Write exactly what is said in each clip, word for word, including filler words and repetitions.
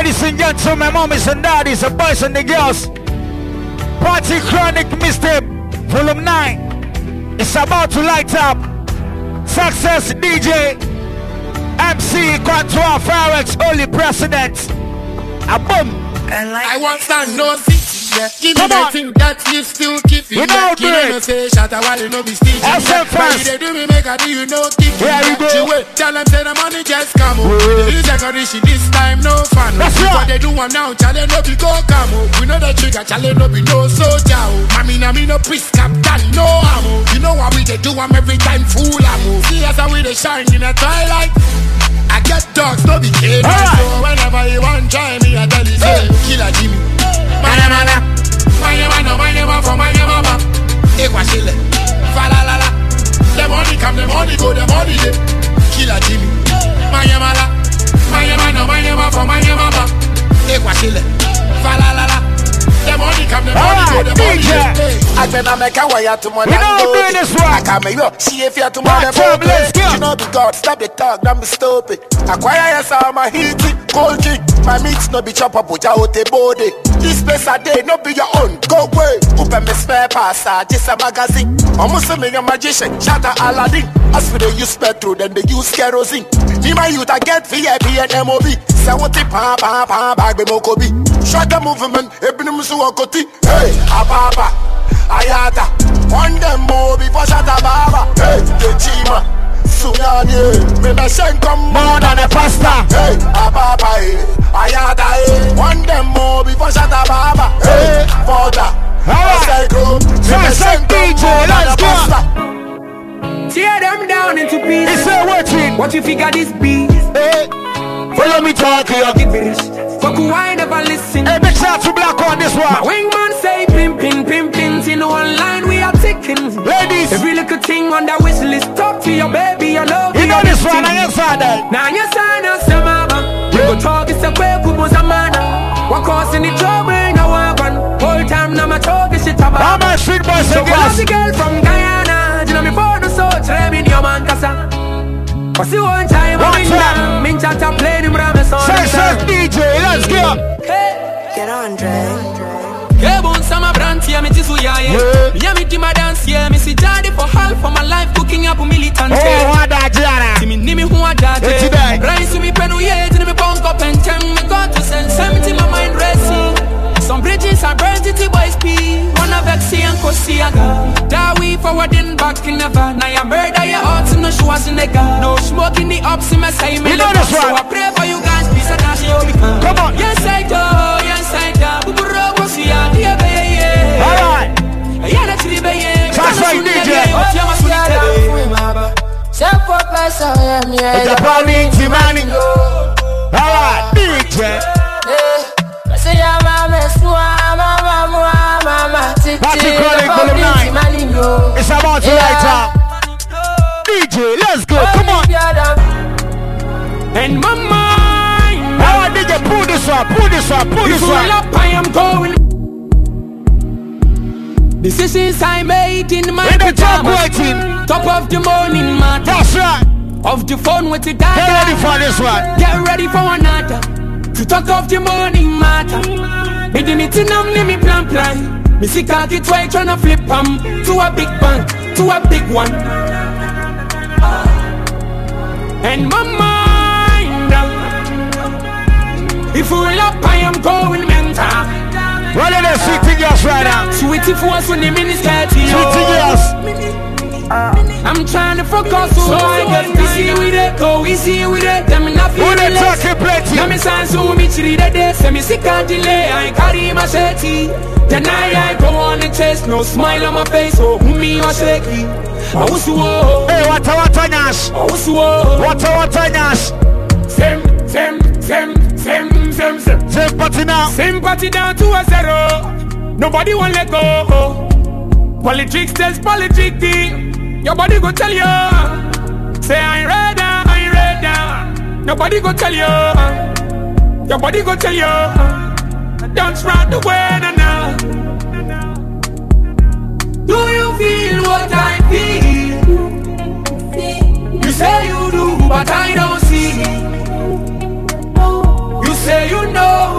Ladies and gentlemen, mommies and daddies, the boys and the girls, Party Chronic Mixtape Volume nine. It's about to light up. Success D J M C Quantua Farex, Holy President. A boom. I want stand no seat. Yeah. Give me the thing that you still keep it. Without you know, no say shut a while, you know, be stitching. Why they do me make a do you know kick it. Yeah, you go. Wait, tell them say the money just come up. This decoration this time no fun. That's right. What they do one now, challenge no be go come up. We know the trigger, challenge no be no soldier. Mami na me no priest captain, no ammo. You know what we they do them every time fool ammo. See as how we they shine in the twilight. I get dogs, no be kidding. Right. So whenever you want try me, I tell you say Killer Jimmy. Mana mana, manya mana, manya mana for manya mama. Ekwa shile, fa la la la. The money come, the money go, the money dey. Killer Jimmy. Manya mana, manya mana, manya mana for manya mama. Ekwa shile, fa la la la. The money come, the money go, the money dey. I better make a way to money. We don't do this one. I can't make you see if you're to money. You know the God, stop the talk, don't be stupid. Acquire yourself my heat, cold drink. My mix no be chop up with your body. This place a day, no be your own. Go away. Open me spare pass, just a magazine. Almost a million magician, shatter Aladdin. As for they use petrol, then they use kerosene. Me my youth, I get V I P and M O B. Say what the pa pa pa bag be mokobi. Shut the movement, ebini musu wakoti. Hey, ababa, ayata. One them more before shatter baba. Hey, the chima. Sunyani, me me send come more than a pasta. Hey, ababa, ayata. One them more before shatter baba. Hey, father. Alright, Success D J, let's go. Tear them down into pieces. It's a watching. What you figure this be? Hey, follow me talk here. Give it this. Fuck who I never listen. Hey, big shout to Black on this one. My wingman say pin pin pin pins in one line we are ticking. Ladies, every little thing on that wish list. Talk to your baby, I love you. You know this one, I am sad. Now you sign us some mama. You go talk it's a quick who was a man. What causing the trouble in a wagon? Whole time now my talk is shit about. I'm a street boy, so girls. The girl from Guyana. You know me for the soul, try me in your man casa. Cause you one time I'm in down. Min chat and play them ram song. Success D J, let's go. Hey, get on, Dre. Yeah, bones sama brand here, me tisu ya yeah. Yeah, me di my dance here, me si jadi for half of my life cooking up a militant. Oh, what that jana? See me nimi who a that. Rise to me penu yeah, to me punk up and tell me got to send seventy my mind racing. Some bridges are burned to boys P. One of Vexy and Kosiaga. That we forwarding back in never. Now you murder your hearts in the shoes in the gun. No smoke in the ups in my side. You know this one. So I pray for you guys, peace and dash you become. Come on. Yes I do, yes I do. Buburo Kosia, yeah baby. Alright. Yeah that's the baby. That's right D J. Step up like so yeah me. It's a party to money. Alright D J. Say ya mama, mama, mama, mama. Party Chronic Volume nine. It's about to light up. D J, let's go, come on. And my mind. Alright D J, pull this up, pull this up, pull this up. I am going. Decisions I made in my pajamas. Top of the morning matter. That's right. Of the phone with the data. Get ready for this one. Get ready for another. To talk of the morning matter. Me didn't need to know me plan plan. Me see khaki try tryna flip um to a big bank, to a big one. And my mind, if we up I am going mental. What are the sweetie girls right now? Sweetie for us when the minister. Sweetie girls. I'm trying to focus so I get busy with it, go easy with it. Them not feel the less. Now me sound so me chilly the day. Say me sick and delay, I carry my machete. Then I, I go on the chase, no smile on my face. Oh, me was shaky. I was whoa. Hey, what a what a nash. I was whoa. What a what a nash. Same, same, same, same, same, same. Sympathy now. Sympathy down to a zero. Nobody won't let go. Politics tells politics. Your body go tell you. Say I ain't ready, I ain't ready. Nobody go tell you. Your body go tell you. Don't try the way now. Do you feel what I feel? You say you do, but I don't see. You say you know,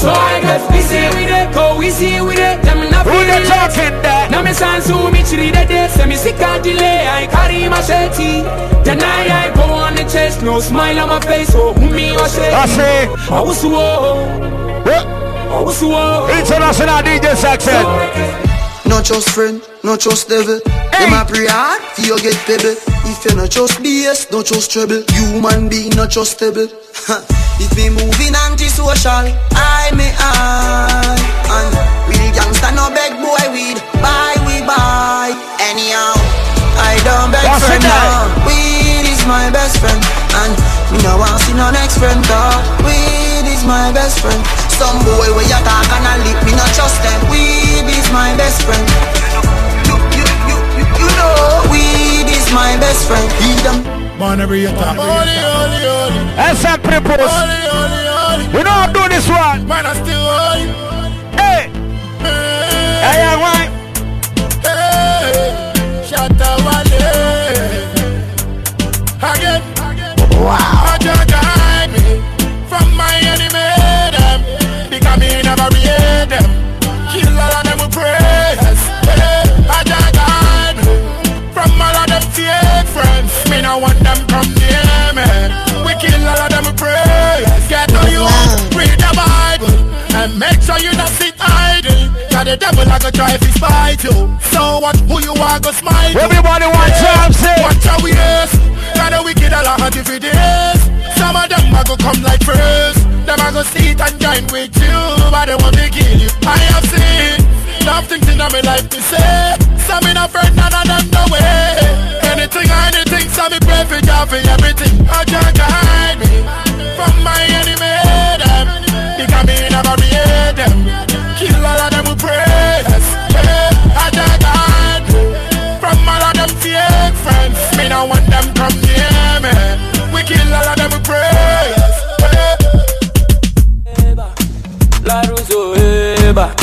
So I get busy with it, go easy with it. Them not Who they talking that? now me sans who me chili the day. Say me sick and delay, I carry my machete. Then I, I go on the chest, no smile on my face. Oh, who me or say? I say, I was so, I was so. International D J Saxon. No trust friend, no trust devil. Hey. Them a pray hard, for you get pebble. If you no trust B S, no trust trouble. Human being no trustable. If me moving anti-social, I may I. And real gangsta no beg boy weed. Buy we buy. Anyhow, I don't beg What's friend it now. Weed is my best friend. And me no want see no next friend dog. Weed is my best friend. Some boy where you talk and I lip, me no trust them. Weed is my best friend. You, you, you, you, you know, weed is my best friend. He them. Man, every time. Holy, holy, holy. S M Prepos. Holy, holy, holy. We know how to do this one. Man, I still holy. Hey. Hey, Hey, yeah, why? hey. Shut up, Wale. Again. Wow. I just hide me from my enemy. Them. Because me never read them. Kill all of them with prayers. Hey, I just hide me from all of them fake friends. Me no want them come near me. We kill all of them with prayers. Get to you, read the Bible, and make sure you not sit idle. Cause the devil a go try to spite you. So what, who you are go smite you? Everybody wants Yeah. to say. Watch how we is. Cause the wicked all a hunt if it is. Some of them a go come like first. Them a go sit and join with you, but they want to kill you. I have seen enough things in my life to say. Some in a friend, none of them no way. Anything, anything, some me pray for God for everything. I can't hide me from my enemy. Them because me never read them. Kill all of them with prayers. I can't hide me from all of them fake friends. Me no want them come near me. We kill all of them with prayers. La Russo, Eba,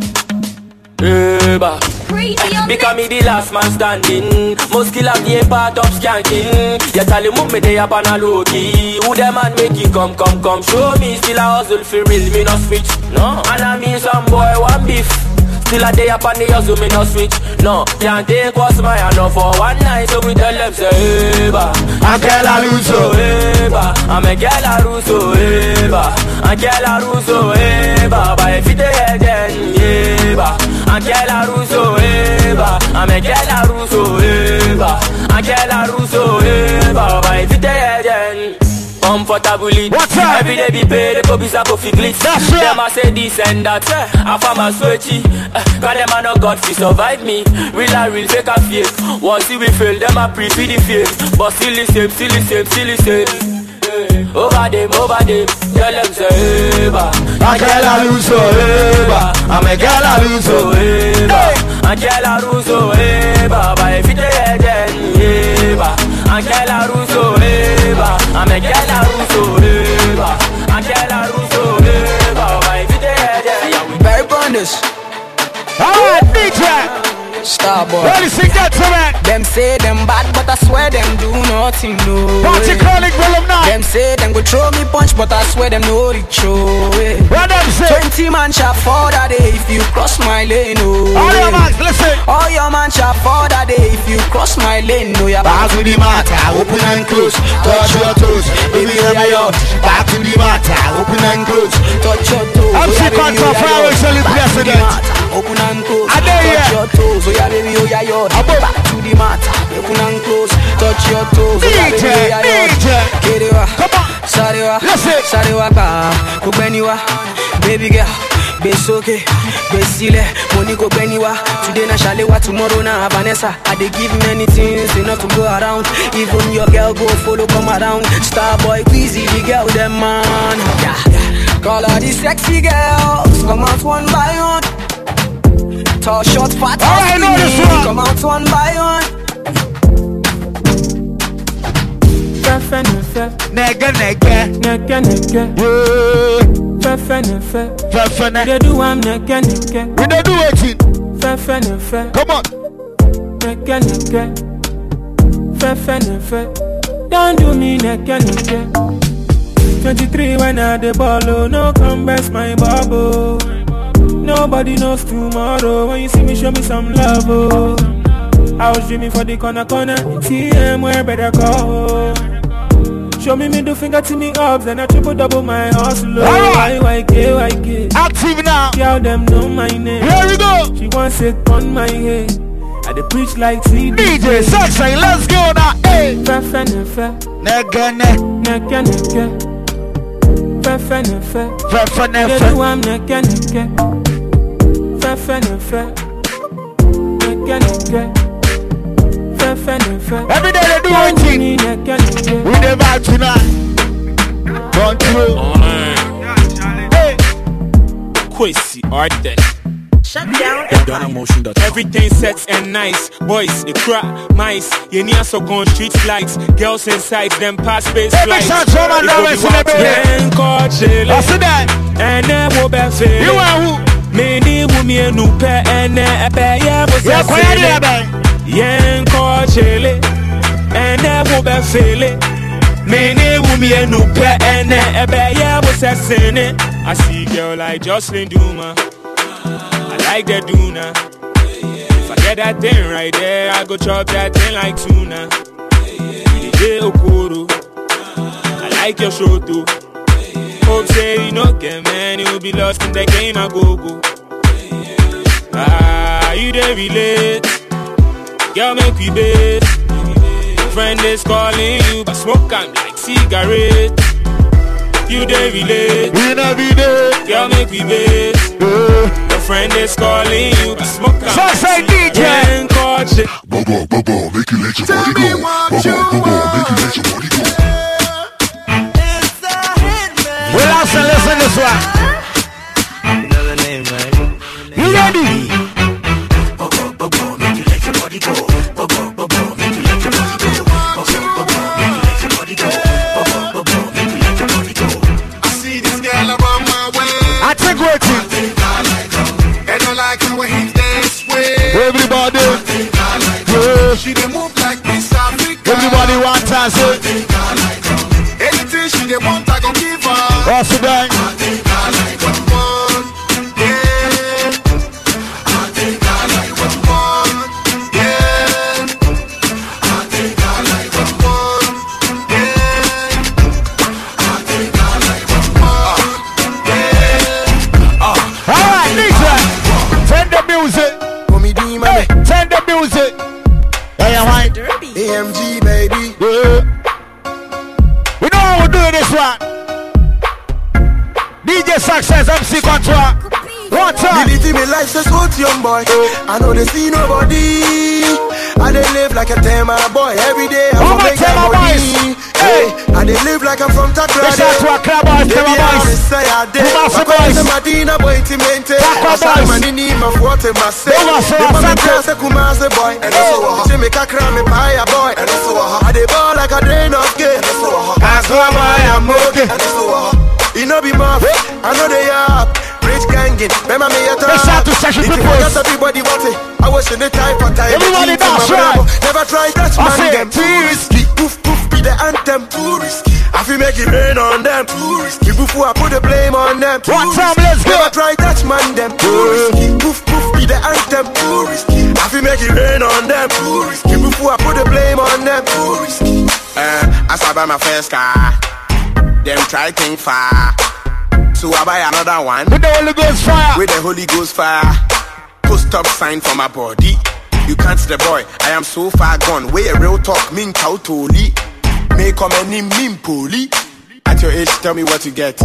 Eba. Because me the last man standing. Most kill have the part of skanking. You tell him move me they up on a low key. Who them man make you come, come, come. Show me still a hustle for real, me no switch. No, and I mean some boy want beef. Still a day up on the hustle, me no switch. No, can't take what's my hand no for one night. So we tell them say, Eba, I'm Kela Russo. Eba, I'm a Kela Russo, Eba, I'm Kela Russo, Eba, but if it ain't then, Eba, I'm Kela Russo, Eba, I'm a Kela Russo, Eba, I'm Kela Russo, Eba, but if it ain't then. Comfortably, what's up? Every day be paid, the copies are coffee glitz. That's right. Them a say this and that, eh? I found my sweaty. Uh, Cause them a no God fi survive me. Real a real, fake a fake. Once we fail, them a pre for the fake. But still the same, still the same, still the same. Eh, over them, over them. Tell them say, Eba, I'm Kela Russo, Eba, I'm a Kela Russo, Eba, I'm Kela Russo, Eba, but if it ain't then, Eba, I'm Kela Russo, Eba, I'm a Kela Russo, Eba, I'm Kela Russo, Eba, but if it ain't then. Very bonus. Alright, D J. Starboy. Ladies and gentlemen. Them say them bad, but I swear them do nothing, no. Party Chronic Volume nine. Them say them go throw me punch, but I swear them know the show. What them say? Twenty man shot for that day if you cross my lane, oh. All your man, listen. All your man shot for that day if you cross my lane, no. You're Back to the matter, open and close. Touch your toes, baby, I'm out. Back to the matter, open and close. touch your toes. I'm sick on top of our actually president. Open and close. I dare touch you. your toes. Oh yeah, baby, oh yeah, yo. Back to the matter. Open and close. Touch your toes. Oh yeah, baby, oh yeah, yo. D J, Kerewa. come on. Sarewa. Listen. Sarewa ka. Kubeniwa. Baby girl. Besoke, Besile, money go beniwa. Today na Shalewa, tomorrow na Vanessa. I dey give many things enough to go around. Even your girl go follow come around. Starboy, Queasy, the girl them man. Yeah. Call all these sexy girls, come out one by one. Tall, short, fat, Oh, I know this skinny, one. come out one by one. Fefe nefe, Nigga, nigga. neke neke, Yeah. fefe nefe. Fefe, We ne- dey do am neke neke, We don't do it. fefe nefe, Come on. neke neke, fefe nefe. Don't do me neke neke. twenty-three when I the ball, oh, no come best my bubble. Nobody knows tomorrow. When you see me, show me some love, oh. I was dreaming for the corner corner. T M where better go. Show me middle finger to me ups, then I triple double my hustle. Alright. Y K Y K. Active now. Y'all them know my name. Here we go. She wants it on my head. I dey preach like T D. D J Saxon, let's go now. Hey. Fefe nefe. Nigga ne. Neke neke. Fefe nefe. Fefe They nefe. do am neke neke. Fefe nefe. Neke neke. Fefe nefe. Every day they do one thing. Neke neke. We the vibe tonight. Control. Hey. Quasi Arden. Shut down. Everything sets and nice. Boys, they crack mice. You near so gone street lights. Girls inside them pass space Hey, flights. big shout to all my lovers in the building. I see that. And then we'll be You feeling. are who? Many women who pay and then pay. Yeah, was Yeah, a quiet there, feeling. man. Yen Coachelle. And then we'll be feeling. Many women who pay and then pay. Yeah, was a sinning. I see girl like Jocelyn Duma. I like that Duna. If I get that thing right there, I go chop that thing like tuna. D J Okoro, I like your show too. Hope say you know get man, you will be lost in the game. I go go. Ah, you dey relate, girl make we base. Friend is calling you, but smoke am like cigarette. You dey relate, We never day. girl make we base. Uh, Friend is calling you, but smoke out. Saxon D J. Yen coach it. Bubba, bubba, make you let your body go. Bubba, bubba, make you let your body go. Well, listen, listen this one. Another name, man. You ready? Bubba, bubba, make you let your body go. Bubba, bubba, make you let your body go. Bubba, bubba, make you let your body go. Bubba, bubba, make you let your body go. I see this girl around my way. I think waiting. And I like how we hit this way. Everybody. Yeah. She dey move like Miss Africa. Everybody want to say. Anything she dey want, I gon' give her. Also done. I think I like what you want, yeah. I think I like what you want, yeah. I think I like what you want, yeah. I think I like what you want, yeah. All right, Lisa. Turn the music. Comedy, man. Turn the music. Yeah, yeah, right. A M G, baby. Yeah. We know how we do this one. D J Success, M C Control. One time. Did it me life says what young boy. I know they see nobody. I they live like a Tema boy. Every day I'm All gonna my make Tema that boys. money. Hey. Hey, I they live like I'm from Takrade. Let's shout to our club boys, Tema boys. Kumasi boys. Madina boy Timente. Takwa boys. Manini mafuate mase. Over, so The mama Asante. say Kumasi boy. And also she make a cram me paya boy. And also I they ball like a drain of gay. And also I swear boy I'm okay. And also you know be muff. I know they up. Rich gangin', remember me at all. Let's shout to Sashi If you Peoples. want everybody want it, I was in the type of time. Everybody dance right. Never try touch I man say them. too risky. Poof poof be the anthem. Too risky. I feel make it rain on them. Too risky. Before I put the blame on them. Too One time, risky. let's go. Never try touch man them. Too risky. Poof poof be the anthem. Too risky. I feel make it rain on them. Too risky. Before I put the blame on them. Too risky. Uh, I saw by my first car. Them try think far. So I buy another one With the Holy Ghost fire. with the Holy Ghost fire. Post stop sign for my body. You can't see the boy. I am so far gone. Way a real talk. Min cow toli. May come any min poli. At your age, tell me what you get.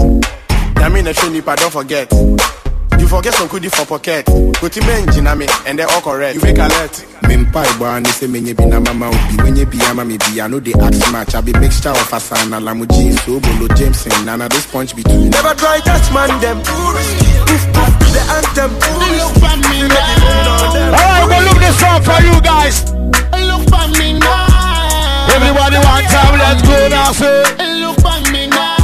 I mean a train if I don't forget. You forget some goodie for pocket. Go to me engine and they're all correct. You make alert. Mimpa iba ni se menye bi na mama ubi. When you be ama me be, I know they ask much. I be mixture of Asana, Lamuji, so Bolo, Jameson, Nana, this punch between. Never try touch man them. Poof poof be the anthem. Look for me now. Alright, we're gonna look this song for you guys. Look for me now. Everybody one time, let's go now, say. Look for me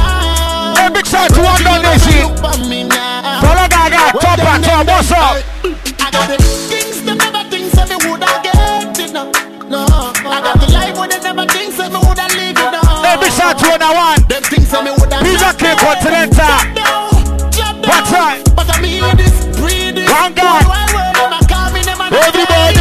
now. Hey, big shout to one done this shit. Look for me now. Follow Gaga, top and top, what's up? I got the things that never think that me woulda get it now. No, I got the life where they never think that me woulda live it now. Hey, big shout to another one. Them things that me woulda Pizza C Continental. What time? One God. Everybody.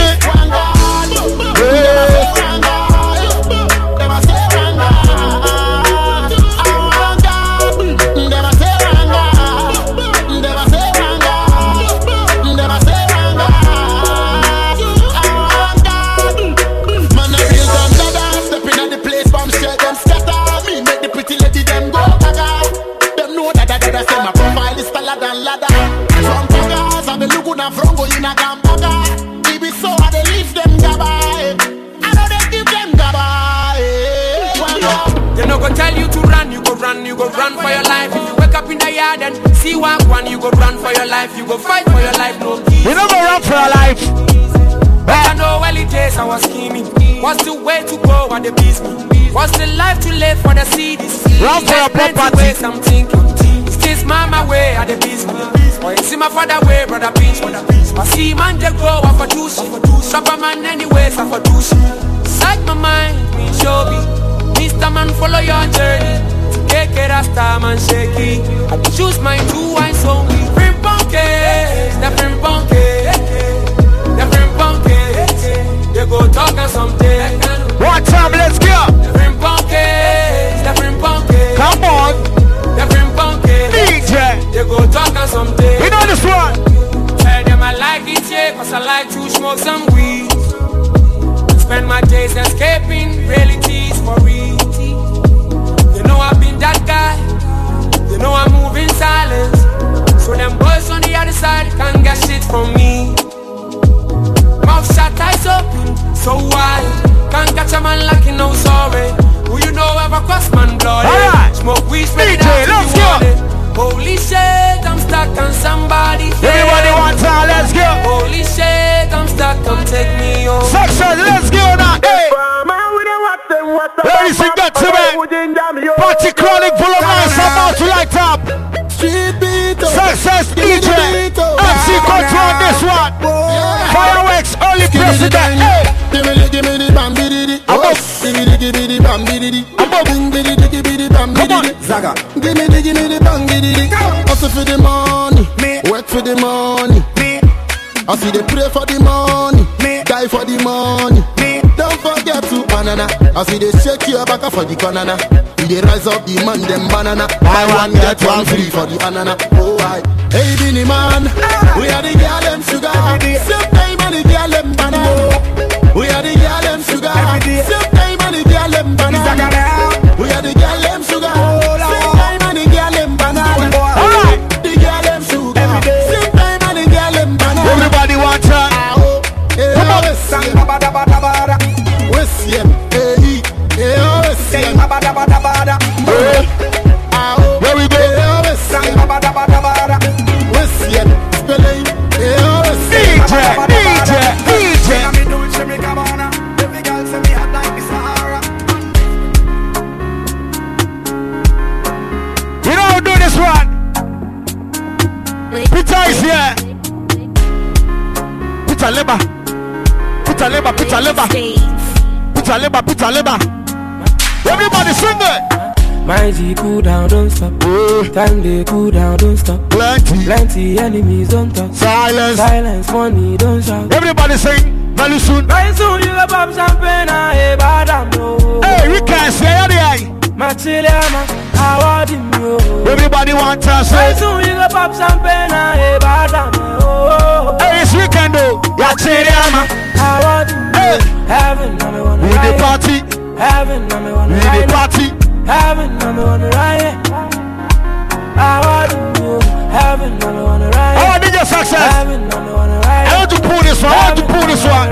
You go run for your life. If you wake up in the yard and see one, you go run for your life. You go fight for your life. No peace. You never run for your life. I know early days I was scheming. What's the way to go at the business? What's the life to live for the cities? Run for your property. I'm thinking. Still mama way at the business. Or you see my father way, brother peace. I see man they go off for douche. Shop a man anyways off for douche. Side my mind, me show me. Mister Man follow your journey. Take it as time and shaky. I choose my two wines only. Bring bunkies, the bring bunkies, the bring bunkies. They go talk and something. One time, let's go. The bring bunkies, the bring bunkies. Come on. The bring bunkies. D J. They go talk and something. You know this one? Tell them I like D J cause I like to smoke some weed. Spend my days escaping realities for real. I've been that guy. They know I move in silence. So them boys on the other side can't get shit from me. Mouth shut, eyes open, so wide. Can't catch a man like you know sorry. Who you know ever cross man blood? Right. Smoke weed, spread it D J, out let's you go. want it. Holy shit, I'm stuck on somebody. Everybody want time, let's go. Holy shit, I'm stuck, come take me home. Success, let's go now. Hey. Ladies and gentlemen, Party Chronic full of nice about to light up. Success D J, M C control this one. Fireworks, early president. Hey. Give me the, give me the bam biddy. I'm up. Give me the, give me the bam biddy. I'm up. Give me the, give me the bam biddy. Zaga. Give me the, give me the bam biddy. Hustle for the money, work for the money. I see they pray for the money, die for the money. Don't forget to banana. I see they shake your back for the banana. We they rise up the man them banana. Buy one get one free for the banana. Oh I, hey Binny man, we are the girl them sugar. Same time and the girl them banana. We are the girl them sugar. Same time and the girl them banana. We are the girl them sugar. Same time and the girl them banana. The girl them sugar. Same time and the girl them banana. Everybody want time. Come on, sang bada bada bada. Wesiem, hey, hey, wesiem, bada bada bada. Here we go. Sang bada bada bada. Wesiem, spelling, hey, D J, D J, D J. You know how to do this one. Peter is here. Peter Leba. Peter Leba, Peter Leba. Peter Leba, Peter Leba. Everybody sing it. My G cool down, don't stop. Oh. Time they cool down, don't stop. Plenty. Plenty enemies, don't talk. Silence. Silence, money, don't shout. Everybody sing. Very soon. Very soon you go pop champagne and hey, bad I'm no. Hey, we can say it. My chillama, I want him yo. Everybody want to say. Very soon you go pop champagne and hey, bad I'm no. Hey, it's weekend though. Yeah, Chiriama. I want him Hey. yo. Heaven, I'm the one We the party. Heaven, I'm the one We the party. Heaven, I'm the one right. I want him yo. Heaven, I'm the one right. I want D J Success. Heaven, I'm the one right. I want to pull this one. I want to pull this one.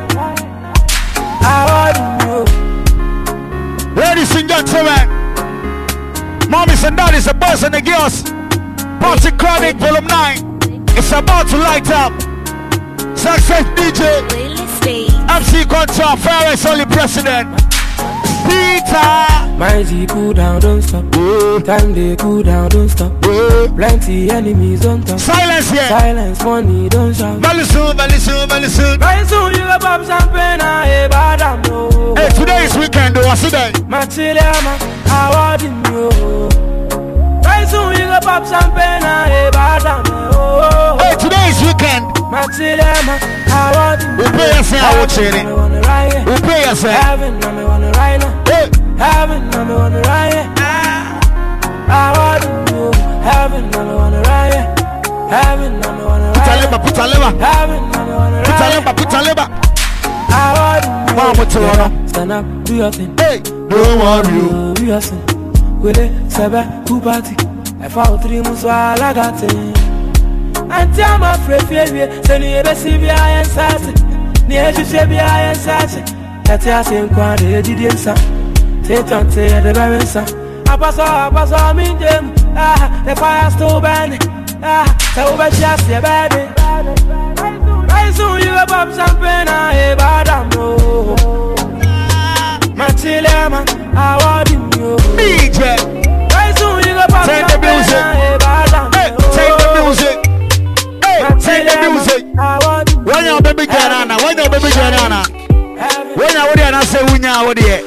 I want him yo. Ladies and gentlemen, mommies and daddies, the boys and the girls, Party Chronic Volume nine. It's about to light up. Success D J, M C Control, Ferris, only president. Peter. My G cool down, don't stop. Oh. Time they cool down, don't stop. Oh. Plenty enemies, don't talk. Silence here. Silence, money, don't shout. Very soon, very soon, very soon. Very soon you go pop champagne and hey, bad I'm no. Hey, today is weekend though, what's today? My chillama, I want him yo. pop champagne, hey, badam, oh. Hey, today is weekend. Maxilema, I want you. We pay us now, what's in it? We pay us now. Heaven, I'm on the right now. Hey. Heaven, I'm on the right. I want you. Heaven, I'm on the right. Heaven, I'm on the right. Put a lever, put a lever. Heaven, I'm on the right. Put a lever, put a lever. I want you. Mama, to run. Stand up, do your thing. Hey, don't worry. Do your thing. With it, Seba, who party? I found three months while I got it. And I'm afraid, baby. Send you a C B I and Sassy. Near to C B I and Sassy. That's the same quad, the Gideonsa. Take on, say the Baronsa. I pass all, I pass all, me, them. Ah, the fire still burning. Ah, so over just your baby. Right soon, you pop champagne, I badam, no. Maxilema, I want you. D J. Right soon, you pop Take the music. Hey, take the music. Hey, take the music. When your baby get on, when your baby get on, when you would not say when you would yet.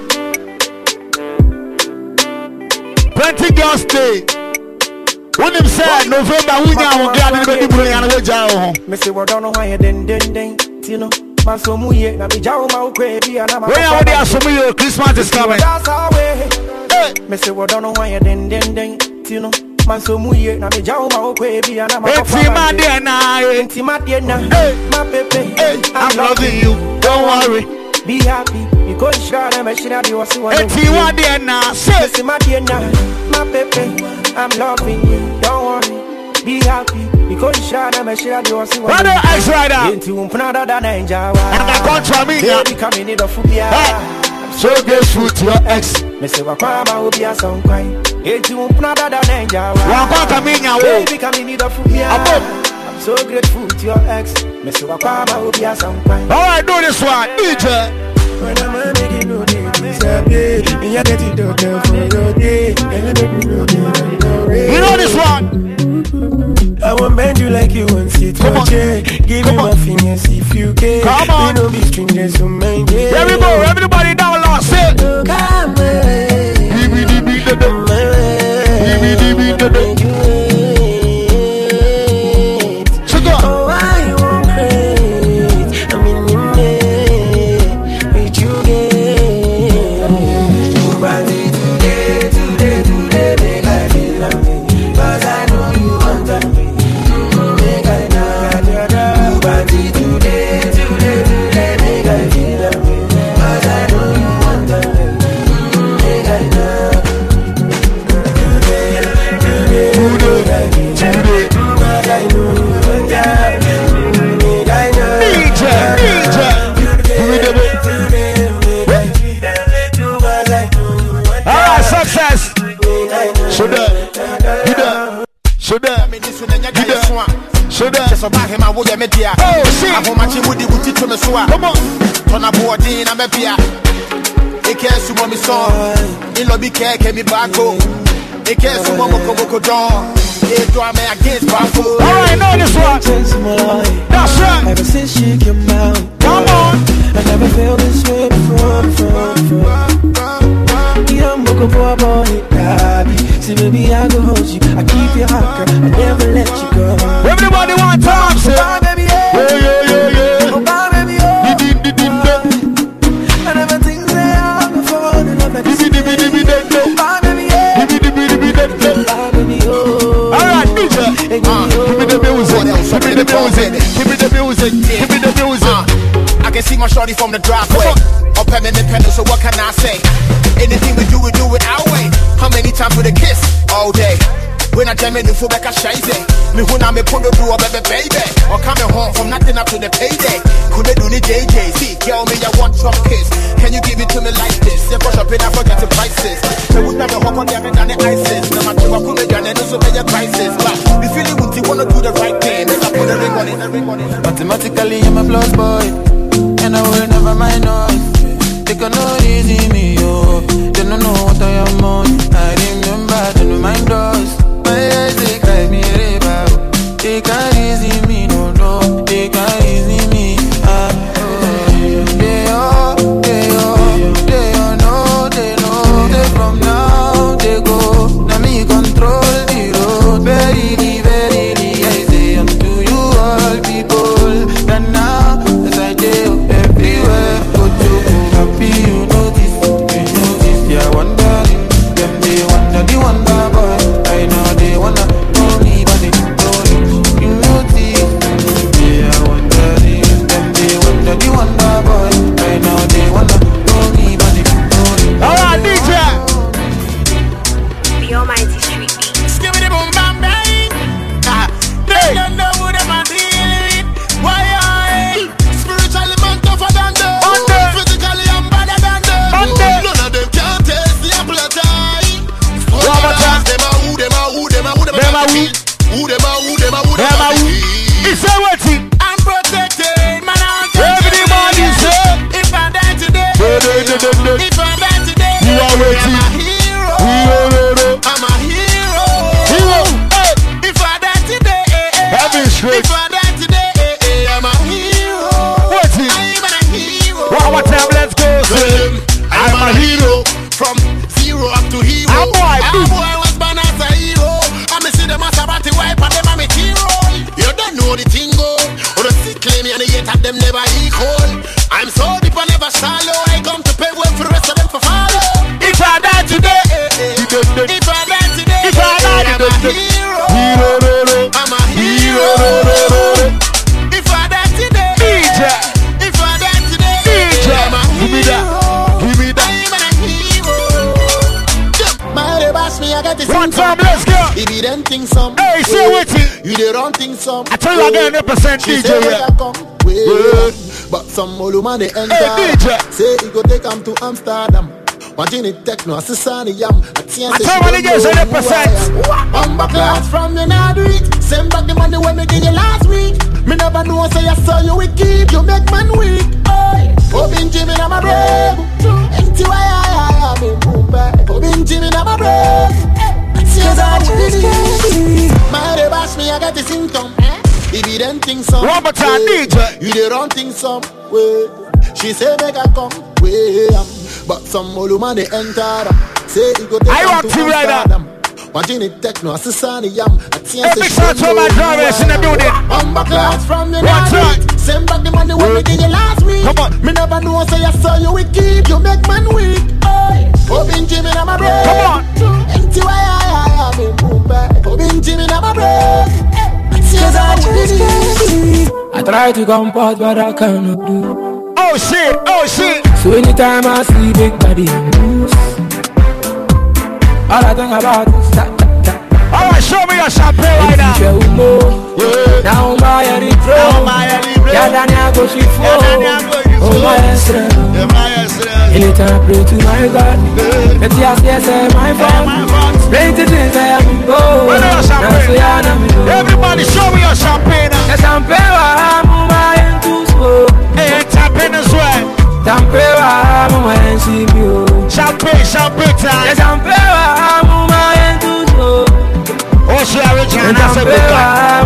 Plenty girls stay. When him said November, when you will get the baby and we jail. Mister what don't know why you den den den, Tino. Maso muye na mi jaw ma ukwebi ana ma. When you would assume your Christmas is coming. That's our way. Mister what don't know why you den den den, Tino. Maso muye na mi jaw ma ukwebi ana ma. Enti ma de na, enti ma de na. My baby, I'm loving you. Don't worry. Be happy because you got a machine that you want to. Enti wa de na, say. Mister ma de na, my baby, I'm loving you. Don't worry. Be happy because you got a machine that you want to. Brother Ice Rider. Into umpanada da ninja. And I contra me. Baby, come in the food. I'm so grateful to your ex. Mister Wakama will be a song crying. Into umpanada da ninja. Wakata minya. Baby, come in the food. I'm so grateful to your ex. Mister Wakama will be a song crying. All right, do this one, D J. When I'm making no day, you get it okay for your day. You know this one. I won't bend you like you want sit your chair. Give me my fingers if you care. Come on. We don't be strangers so many days. Everybody, everybody down low, say. Come Sugar. Oh, I won't crazy. I mean, with you again. Nobody today, today, today, make I feel like me. Cause I know you want to be. Make I know. Nobody today, today, today, make I feel like me. Cause I know you want to be. Make I know. Today, today, today, today, cause I know you want to be. Make I know. D J, D J. Alright, success. Sugar. Gida. Sugar. Gida. Sugar. Oh, see. Come on. Turn a board in a mepia. It can't sumo me song. In lobby care can be back home. It can't sumo moko moko dawn. It draw me against Bafo. Alright, know this one. That's right. Ever since she came out, Come on. I never felt this way before, before, before. I'm looking for a boy, baby. See, baby, I go hold you. I keep your heart, girl. I never let you go. Everybody want time, say. Bye, baby, yeah. Yeah, yeah, yeah, yeah. Oh, bye, baby, oh. Did, did, did, did. I never think that I'll be falling in love like this. Did, did, did, did, did, did. Bye, baby, yeah. Did, did, did, did, did, did. Bye, baby, oh. Alright, D J. Hey, give me, Give me the music. Give me the music. Give me the music. Give me the music. I can see my shorty from the driveway. Up and independent, so what can I say? Anything we do, we do it our way. How many times with a kiss? All day. When I jam in the full back, I shine it. Me who now me put the do a baby baby. Or coming home from nothing up to the payday. Could they do the J J? See, girl, me, I want some kiss. Can you give it to me like this? Say, brush up in, I forget the prices. They would never hop on the other than the ISIS. No matter what, put me down and also pay your prices. But the feeling would you wanna do the right thing. Make I put the ring on it, the ring on it. Mathematically, I'm a plus boy. And I will never mind us. They can know easy me, yo. They don't know what I am on. I remember, they don't mind us. My eyes, they cry me a river. They can't easy me, no, no. They can't easy me. Ah, oh. They all, they all, they all know, they know. They from now, they go. Now me control the road. and them never equal. I'm so deep I never shallow. I come to pay well for the rest of them for follow. If I die today, if I die today, if I die I'm a hero. I'm a hero. If I die today, if I die today, I'm a hero. Give me that. Give me that. Me, I got this one time, let's go. If you don't think some, hey, say with it. You the wrong thing some. I tell you again, one hundred percent D J. Yeah. Come, wait, but some old man they enter. Hey, D J. Say he go take him to Amsterdam. Watching it techno, I see yam. I tell you one hundred percent. I'm back class from the night week. Send back the money when me give you last week. Me never know say I saw you wicked. You make man weak. Oh, been Jimmy na my brave. Empty why I am in Mumbai. Oh, been Jimmy na my brave. Cause I just can't believe. My they bash me, I got the symptom. If you don't think some, one more time, D J. You the wrong thing some way. She say make I come way, but some old man they enter. Say he go take I to Amsterdam. Watching it techno, I see sunny yam. I see a big for my drivers in the building. I'm back class from the night. Send back the money when we did you last week. Come on. Me never know say I saw you wicked. You make man weak. Oh, been Jimmy na my brain. Come on. Empty why I am in Mumbai. Oh, been Jimmy na my brain. Cause I just can't believe. I try to comport but I cannot do. Oh shit, oh shit. So anytime I see big body moves, all I think about is that, that, that. Alright, show me your champagne right now. Yeah. Now my electro. Now my electro. Yeah, Dania go she flow. Oh my estrella. Anytime I pray to my God. Let's see us yes, my phone. Plenty things I have to go. Everybody show me your champagne now. The champagne I am my enthused. Hey, champagne as well. Champagne I am my enthused. Champagne, champagne time. The champagne I am my enthused. Oh, she a rich and that's a good guy.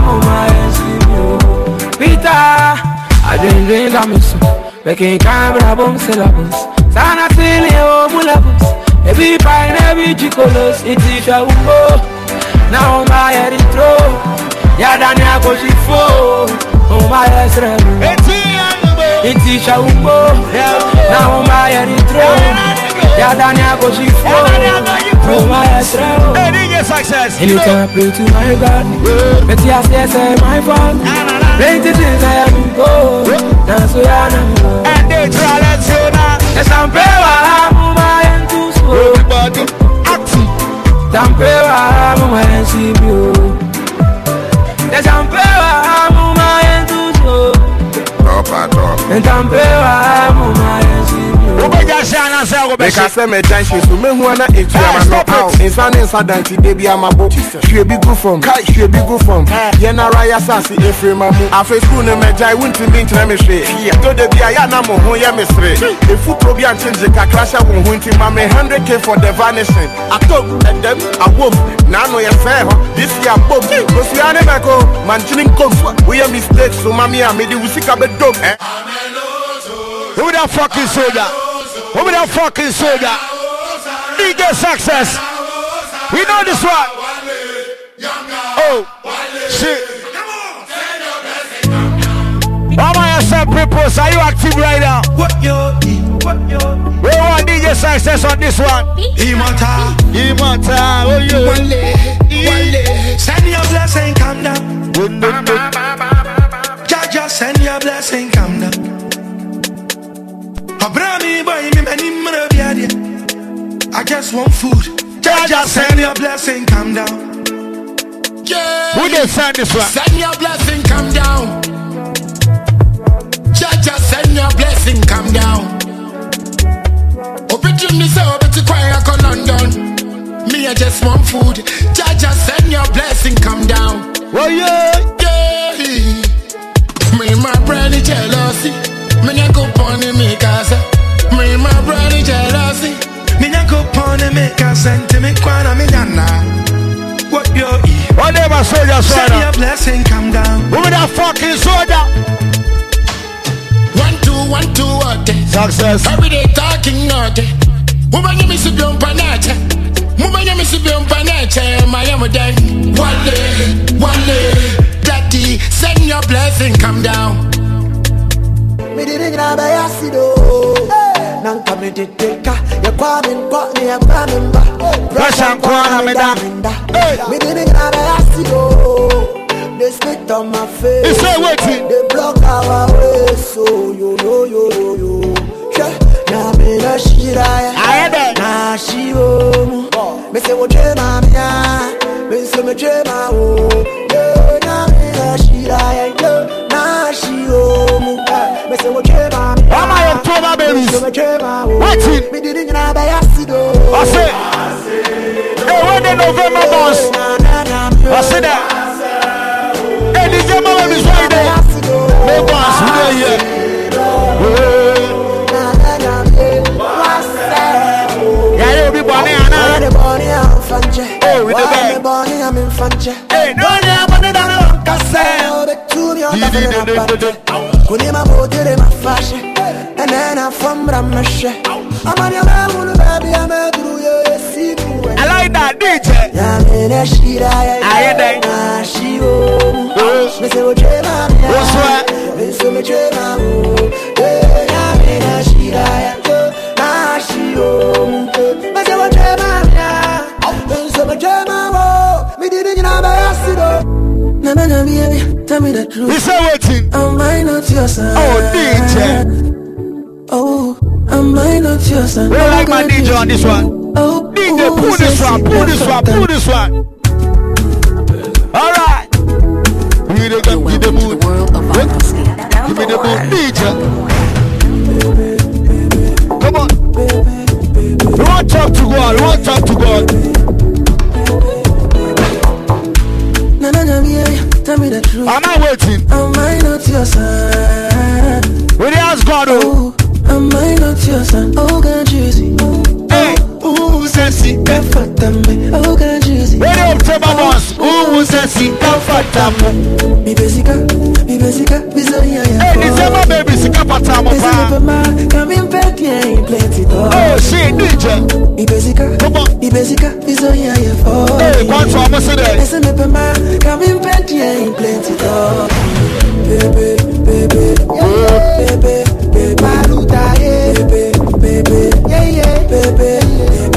Peter, I drink drink a miss. Making camera boom syllables. Sana silly oh mulabus. Every pine, every chicolos. It's if I will go. Now my head is throw. Yeah, Dania go she fall. Oh my Israel. It's if I will go. Now my head is throw. Yeah, Dania go she fall. Oh my Israel. Success. Anytime I pray to my God, but yes, yes, my father. Plenty things I have to go. That's why I know. And they try to say that. The champagne I am my enthused. Everybody active. Champagne I am my enthused. The champagne I am my enthused. Top and top. And champagne I am my enthused. Make I say me dancing so me wanna eat you am not out. Inside inside dancing baby am a book. She be good from. She be good from. Yeah na raya sassy if you mamu. I face school no me jai won't be to me say. Yeah to the dia ya na mo ho ya me sre. If you probi an change ka crash won ho nti ma me one hundred K for the vanishing. I talk and them I whoop. Now no ya fair this year boom. Go see ane beko man chilling come. We a mistake so mami a me di usika be dog. Who that fucking soldier? Who that fucking soldier? D J Success. We know this one. Oh, shit. Mama, yourself, people, are you active right now? What you what you We want D J Success on this one. Imata, Imata, oh you. One day, one day. Send your blessing, come down. Jaja, send your blessing, come down. I just want food. Jaja, send your blessing, come down. Yeah. Who they send this one? Send your blessing, come down. Jaja, send your blessing, come down. Open me so but to quiet on London. Me, I just want food. Jaja, send your blessing, come down. Oh yeah, yeah. Me, my brother, jealousy. Me, I go pony me casa. Me, my brother, jealousy. Me, I go pony me casa. Me, kwana me nana. What you eat? Whatever soldier, send your blessing, come down. Who that fucking soldier? One, two, one, two, what day? Success. Every day talking, not day. Woman, you miss a bump and nature. Woman, you miss a bump and nature. My am a day. One day, one day. Daddy, send your blessing, come down. didn't have a yassido. Nanka me did take ya kwamin pot me a kwamin ba. Brush and corner me down. Me didn't have a yassido. They spit on my face. It's a waiting. They block our way. So yo yo yo yo yo. Now me na shira. I am na shi o. Me say wo jema me ya. Me say me jema o. Na me na shira. Na shi o. Me say wo jema me. All my October babies. Waiting. Me didn't have a yassido. I say. Hey, when the November boss. I say that. Hey, D J Mama is right there. No boss, we there yet. Yeah, you be born here now. Hey, with the bag. Hey, no, yeah, but they don't know what to say. And then I'm from Ramashe. I'm on your man, baby, I'm a true. I like that D J. I hear that. What's what? Tell me the truth. He's waiting. Am I not your son? Oh, D J. Oh, am I not your son? We like my D J on this one. Oh, D J, pull this one, pull this one, pull this one. All right. Give me the gun, give me the mood. Give me the mood, D J. Come on. We want to talk to God, we want to talk to God. No, no, no, yeah, tell me the truth. Am I waiting? Am I not your son? We dey ask God, oh. Am I not your son? Oh, God, juicy. Hey. Ooh, sexy, comfortable. Oh, God, juicy. Ready up to my boss. Ooh, sexy, comfortable. Mi basica, mi basica, bisonia ya. Hey, this is my baby, si comfortable, pa. Come in bed, yeah, plenty talk. Oh, shit, D J. Mi basica, come on. Mi basica, bisonia ya. Hey, what's wrong with that? Listen, me ma, come in bed, yeah, plenty talk. Baby, baby, baby, baby, baruta, yeah, baby, baby, yeah, yeah, baby.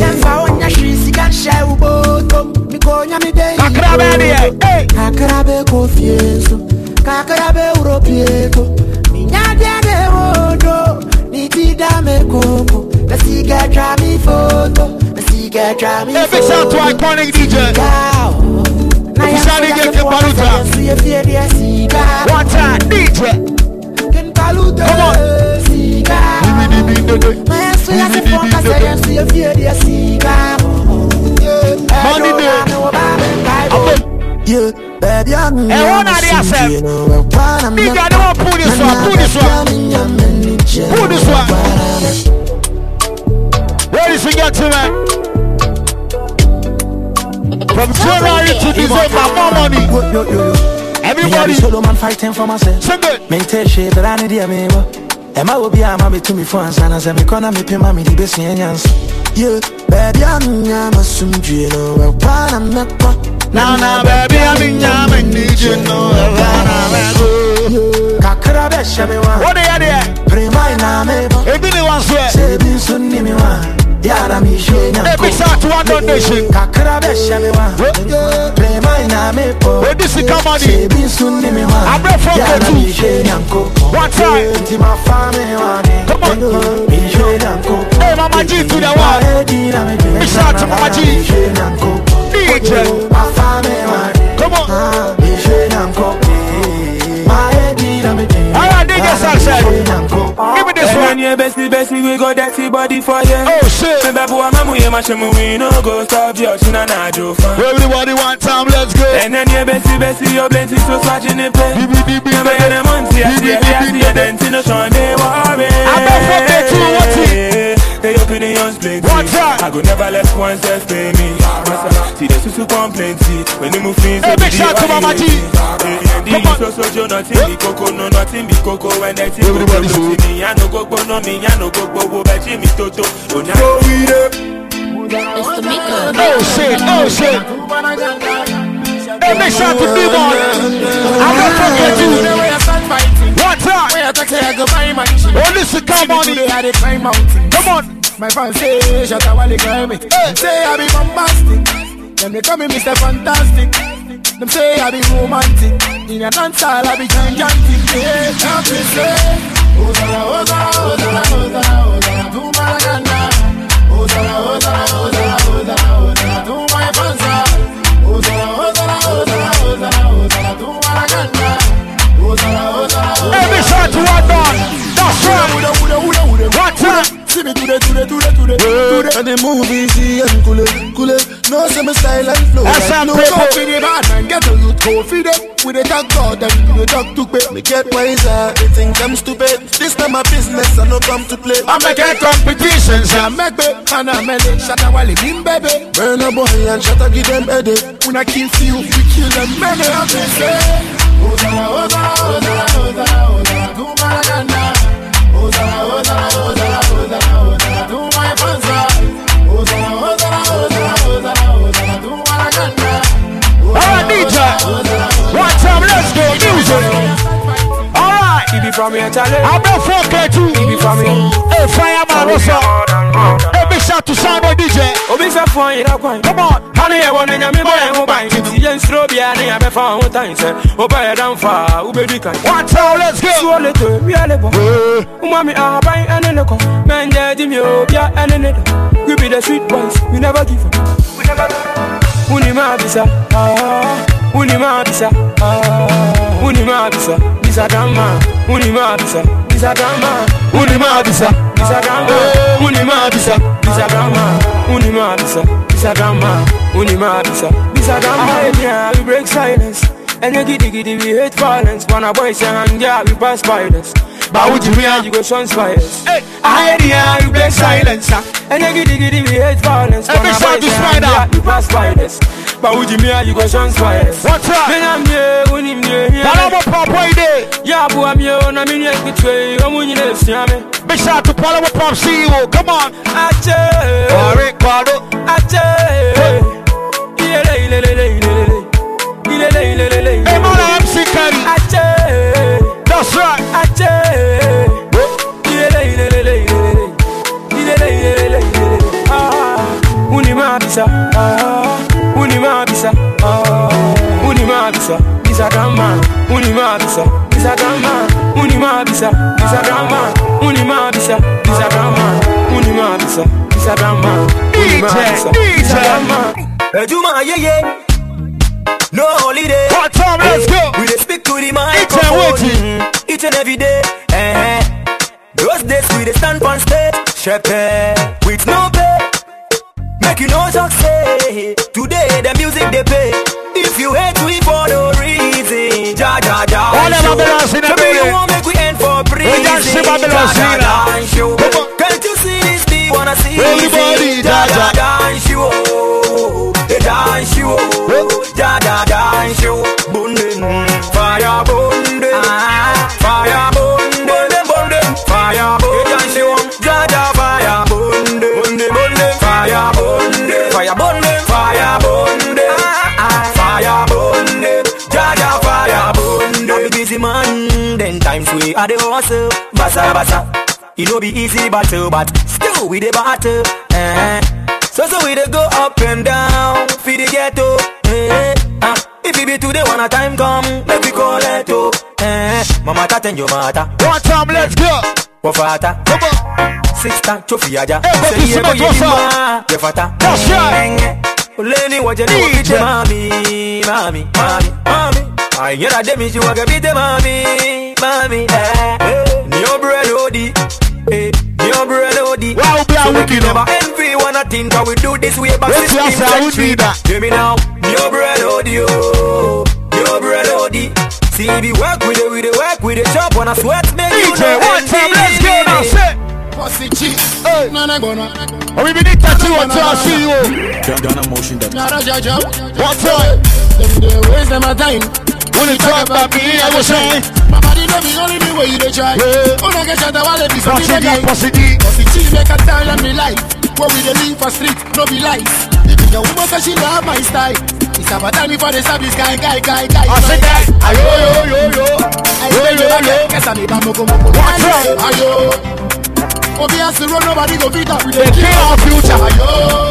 Kakarabe confieso, kakarabe europieto. Minya de wodo, niti dame koko. La siga drami photo, la siga drami photo. Hey, big shout to iconic D J. Na ya sani get ke baluta. One time D J. Ken baluta. Come on. Siga. Na ya se foka se ya se fie dia siga. Money day. Yeah, baby, I'm hey, one of the yourself. Big guy, don't want to pull this one, pull this one. Pull this one. Ladies and gentlemen, from January to December, more money. Everybody, solo man fighting for myself. sing it. Maintain shape, but I need the amiibo. Emma will be a mammy to me for and son as I'm gonna make him mammy the best in yeah, baby, I'm a sum, you know, I'm not. Now, now, baby, I'm in Yam and need you know. Kakarabe Shamewa. What are they? Pray my name. Every one swear. Saving soon, Nimiwa. Yara Mishina. Every shot to one donation. Kakarabe Shamewa. Pray my name. When this is come on in. Saving soon, Nimiwa. I'm ready for the two. One time. Come on. Hey, Mama G to the one. Big shout to Mama G. D J. Come on. Alright, D J Success. Give me this one. Bestie, bestie, we go dirty body for you. Oh shit. We no go stop you. Everybody one time, let's go. And then you bestie, bestie, you're plenty so watching it play. I'm a month, I see, I see, then see no Sunday worry. I'm not from there too, what's it? They opinions plenty. One time. I go never let one self pay me. See the susu complaint, when they move things. Hey, big shout to Mama G. Come on. So, so, so, nothing be coco, no, nothing be coco. When they see everybody go to me, I no go, go, no, me, I no go, go, go, but Jimmy Toto. Oh, now. Oh shit, oh shit. Hey, big shout to D-Boy. I'm not forget you. One time. When I talk say I go buy my shit. Oh, listen, come on. Today I dey climb mountain. Come on. My fans say shut up while they climb it. Hey. Say I be bombastic. Them they call me Mister Fantastic. Them say I be romantic. In a dance hall I be gigantic. Yeah, can't be say Ozara, Ozara, Ozara, Ozara, Ozara, do Maragana. Ozara, Ozara, Ozara, Ozara, Ozara, do my fansa. Ozara, Ozara, Ozara, Ozara, Ozara, do Maragana. Ozara, Ozara, Ozara. Every shot to one done. That's right. One time. See me today, today, today, today, today. And the movies, see and cool it, cool it. No summer style and flow. That's some Look out for the bad man, get a youth go feed it. With the talk God and you talk to pay. Me get wiser, they think I'm stupid. This time my business, I no come to play. I make it competitions. I make me, and I make it. Shut up while it in, baby. Burn a boy and shut up, give them headache. When I kill you, we kill them, many of them say. Ozara, Ozara, Ozara, Ozara, Ozara, do Maragana. Ozara, Ozara, Ozara, Ozara, Ozara, do my fansa. Ozara, Ozara, Ozara, Ozara, Ozara, do Maragana. Alright, D J. One time, let's go. Music. Alright. He be from here, Charlie. I'm not four K too. He be from here. Hey, fireman, what's up? Hey, big shout to Soundboy D J. Obi se fun yi da kwan. Come on. Honey, I want to me boy who buy. Ti yen stro bia na ya be fa one time say. O buy down fa, u be di kan. One time, let's go. So le to, we ale bo. Uma mi a buy ene le kon. Men je di mi o bia ene ne. We be the sweet boys, we never give up. We never. Uni ma bisa. Ah. Uni ma bisa. Ah. Uni ma bisa. Bisa dama. Uni ma bisa. Bisa dama. Uni ma bisa. Bisa dama. Uni ma bisa. Bisa dama. Uni ma bisa. Bisa dama. Uni ma bisa. Bisa dama. Yeah, we break silence. And you giddy giddy, we hate violence. When a boy say and yeah, we pass by this. But would you hear you go shun spiders? Hey, I hear yeah, we break silence. And you giddy giddy, we hate violence. When a boy say and yeah, we pass by this. But would you hear you go shun spiders? What's up? Men I'm here, when him here. Palamo Pop, why day? Yeah, boy, I'm here, and I'm in here betray. I'm on your lips, yeah, man. Big shout to Palamo Pop C E O. Come on. Ache. Alright, Quado. Ache. Ile ile ile ile ile. Ile ile ile ile. Hey, man, M C Curry. Ache. That's right. Ache. Ile ile ile ile ile. Ile ile ile ile. Ah. Uni ma bisa. Ah. Uni ma bisa. Ah. Uni ma bisa. Bisa drama. Uni ma bisa. Bisa drama. Uni ma bisa. Bisa drama. Uni ma bisa. Bisa drama. Uni ma bisa. Bisa drama. Uni ma bisa. Bisa drama. Ejuma yeah yeah. No holiday. One time, let's go. We dey speak to the Each and microphone waiting. each and every day. Eh. Those days we dey stand on stage, shepherd with no pay. Make you no talk say today the music they pay. If you hate we for no reason, ja ja ja. All them Babylons in the Maybe you building. won't make we end for breathing. We just see Babylon Ja, ja, sing now. dance show. Come on. Can't you see this? Me wanna see Everybody, this. Ja ja, ja ja. dance show. The dance show. Ja ja dance show. Bundin fire bundin. Fire bundin. Bundin bundin. Fire bundin. Dance show. Ja ja fire bundin. Bundin bundin. Fire bundin. Fire bundin. Fire bundin. Fire bundin. Ja ja fire bundin. I be busy man. Then times we are the hustle. Basa basa. It no be easy battle, but still we the battle. Eh. So so we dey go up and down, feed the ghetto. Eh. Ah. If it be today, when a time come, make we call it oh. Eh. Mama tata and your mata. One time, let's go. Wafata. Come on. Sister chofi aja. Hey, but this man, what's up? Yefata. That's right. Uleni wajeni D J. wapite mami, mami, mami, mami. Ayera demi jiwa kapite mami, mami. Eh. Ni obre lodi. Eh. Ni obre lodi. Wow, be a So we wicked never now. envy one a think how we do this way back Let's sixteenth just say I would century. do that. Hear me now. Ni obre lodi oh. Ni obre lodi. See we work with it, we dey work with it. Shop when I sweat make you D J, know one time, let's go now. envy. Say. Pussy cheap. Hey. Nana gonna. Oh, we been in tattoo until I see you. Turn down a motion that Nara jaja. One time. Them they waste them a time. When you talk about me, I was saying. My body no be only me where you dey try. Yeah. Una get shot a while they be so Pussy they D, die. pussy D. Pussy cheap make a tell them the life. Where we dey live for street, no be lies. If you woman say she love my style, It's about time for the service guy, guy, guy, guy. I said that. Ayo, yo, yo, yo. Yo, yo, yo. Guess I'm a moko, moko. What's up? Ayo. Obviously, nobody go beat up with The the king of future. Ayo.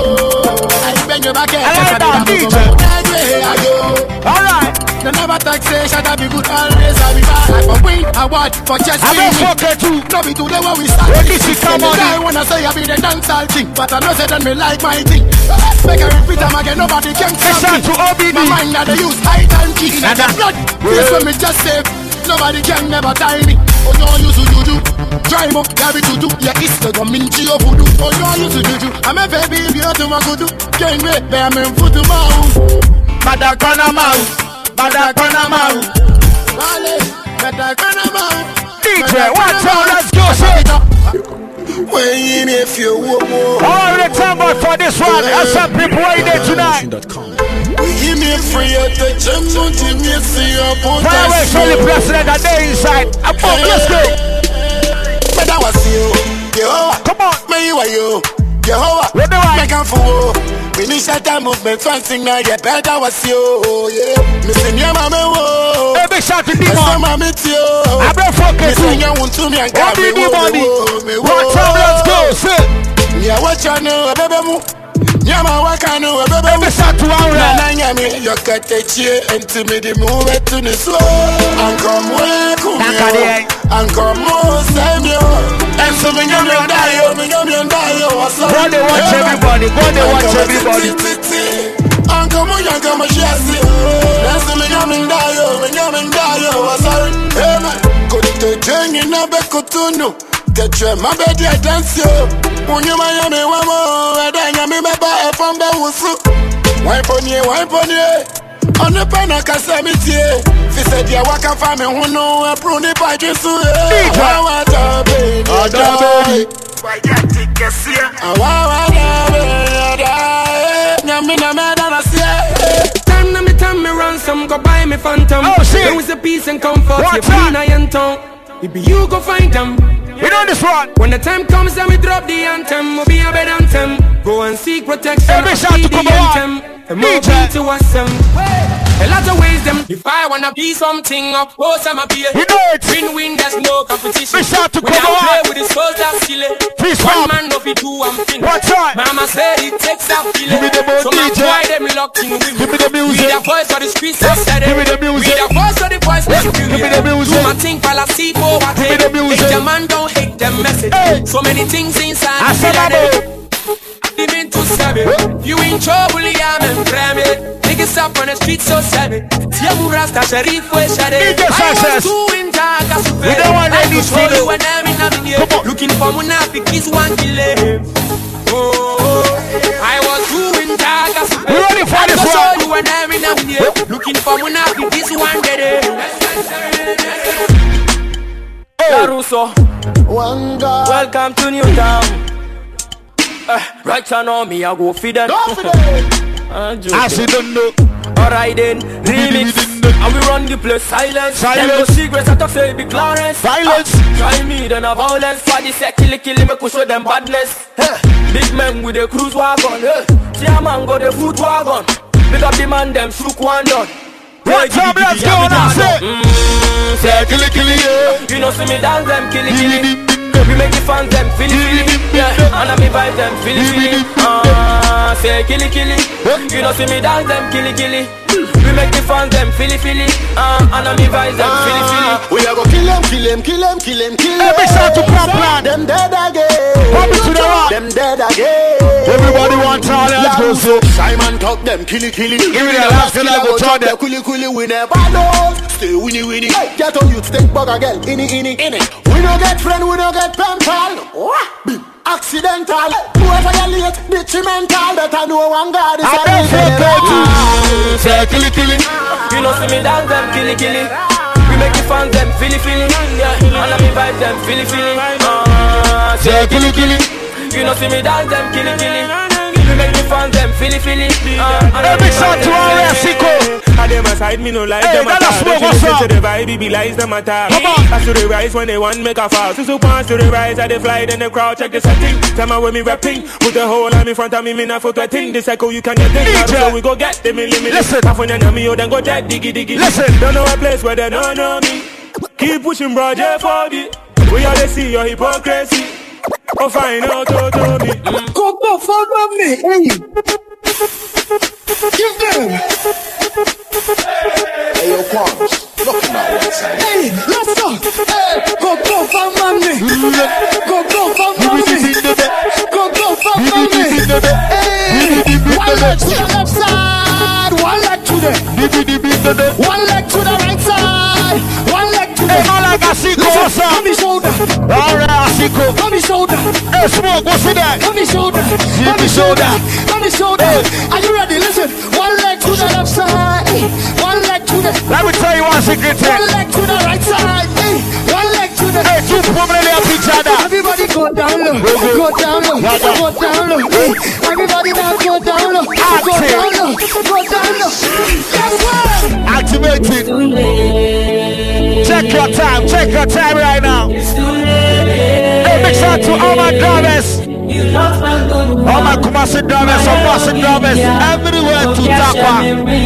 I bend your back. I like that D J. Ayo. Alright. The never taxation that be good always I be bad. I for win award for just I don't fuck it too. no be today when we start. When this is come on. I wanna say I be the dancehall thing, but I know say that me like my thing. Make a repeat time again, nobody can stop Listen me. to O B D. My mind that they use high and key in And the that- blood. This when me just save. Nobody can never tie me. Oh no, you to juju. Drive up, carry to do. Yeah, it's the gominchi of voodoo. Oh no, you to juju. I'm a baby, you to my kudu. Can't wait, bear me foot to mouth. Madakana mouse. Madakana mouse. Vale, Madakana mouth. D J, watch out, let's go, sir. When if you want All the time out for this one. There's some people waiting tonight. give me free at the gym, don't give me see your phone. Fire away, show the president that day inside. I'm up, let's go. But that was you. Yehovah, Come on. me you are you. Yehovah, What do I- make a fool. We need shut down movement, fancy now, yeah, better was you. Yeah, missing your mama. Hey, big shout to Yes, Demon. I'm with you. I don't fuck it Missing too. your one to me and O got B me. D money. Watch out, let's go, sit. Yeah, what you know, baby? Yeah, my work I know, Hey, baby. big shout to our Nana nyami, you got a chair and to me the move it to the slow. And come work, Nakade. and come on, save you. And so me nyami on die, me nyami on die, what's up? Go they watch everybody. Go they watch everybody. And come on, and come on, she has it. And so me nyami on die, me nyami on die, what's up? Hey man, go to join in a bekotuno. Get your my bed, I dance you. When you Miami, one more, and then you may buy a phone that was so. Wipe on you, wipe on you. On the pen, I can say it here. If you said you walk a family, who know a prune by just so. I want a baby, I die. I get tickets here. I want a baby, I die. Yamina, man, I see. Time na me time me ransom, go buy me phantom. Oh, shit. There is a peace and comfort, Watch you free out. in town. It be you go find them. You know this one. When the time comes and we drop the anthem, we'll be a better anthem. Go and seek protection, Every and shot see to the come on. anthem. And more D J. be to us them. A lot of ways them. If I wanna be something, of course I'm a peer. You know it. Win win, there's no competition. Every shot to when come I on. play with this first that silly. Please One stop. man no be two, I'm fin. Watch out. Mama said it takes a feeling. Give me the more so D J. why them locked in with Give me the music. We the voice for the streets of steady. Give me the music. We the voice for the voice for the Give me the music. Do my thing while I see for what Give me the music. Hate the man, don't hate them message. Hey. So many things inside. I said me that, that living to seven. You in trouble, yeah, I'm in niggas up on the street so seven. Tiamu Rasta Sharif we shade. D J Success. doing Jaga Super. We don't want I any will show single. you when I'm in Avenue. Come on. Looking for Munafik, this one kill him. Oh, I was doing Jaga Super. We ready for I this will one. show you when I'm in Avenue. Looking for Munafik, this one get it. Caruso, One God. welcome to Newtown. Uh, right now, me I go feed them. Go for them. I see don't know. Alright then, remix. And we run the place silence. Silence. Them go secrets out of say big Clarence. Silence. Ah, try me then a violence. For the say kill kill me could show them badness. Hey, big men with the cruise wagon. Hey, see a man go the foot wagon. Big up the man them shook one done. Right time, let's go now, say. Mmm, say Killy, killy, yeah. you know see me dance them kill kill. We make the fans them feel it, yeah. And I me vibe them feel it, ah, say killy killy. You know see me dance them killy killy. We make the fans them feel it, feel it, ah, and I me vibe them feel it, feel it. We are go kill him, kill him, kill him, kill him, kill him. Every shot to pop plan. Them dead again. Pop it to the rock. Them dead again. Everybody want all let's go, so. Simon talk them, killy killy. Give me the last kill, I go tell them. Kuli kuli, we never know. Stay winnie winnie. Get on you, take bug again. Inni inni inni. We no get friend, we no get pen pal. Big accidental. Whoever you late, detrimental. Better know one God is I a don't feel good too. Ah, Say killy, killy. You know see me dance them killy killy. We make the fans them feel it, feel it, yeah. And I me vibe them feel it, feel it, ah, Say killy, killy. you know see me dance them killy killy. We make the fans them feel it, feel it, ah, and I Every me shot vibe to them our feel it, Siko. feel it. I them aside, me no like Hey, them that attack. a smoke, They what's listen up? to the vibe, it be lies them attack. Come on. Pass to the rise when they want make a foul. Two supers to the rise, I they fly, then the crowd check the setting. Tell me when me rapping, put the whole line in front of me, me not for thing. This echo you can get things. So we go get them in limit. Listen. Half when you know me, oh then go dead, diggy diggy. Listen. Don't know a place where they don't know me. Keep pushing, bro, J four D. We all they see your hypocrisy. Oh, find out, oh, to me. Go, go, follow me, hey. Give them. Hey, yo, Quams, look at my one side. Hey, let's go. Hey, go, go, follow me. Go, go, follow me. Go, go, follow me. Hey, one leg to the left side, one leg to the, one leg to the right side, one leg to the. Hey, man like Asiko, what's up? On me shoulder, Alright, Asiko. on me shoulder, Hey, Smoke, what's that? on me shoulder, on me shoulder, on me shoulder. Are you ready? Listen, one leg to the left side, one leg to the. Let me tell you one secret thing. One leg to the right side, eh, one leg to the. Hey, two women help each other. Everybody go down low, go down low, go down low. eh. Everybody now go down low, go down low, go down low. Yes, sir. Activate it. Check your time, check your time right now. Hey, mix out to all my drivers. All my Kumasi drivers, all Kumasi drivers, everywhere to Takwa.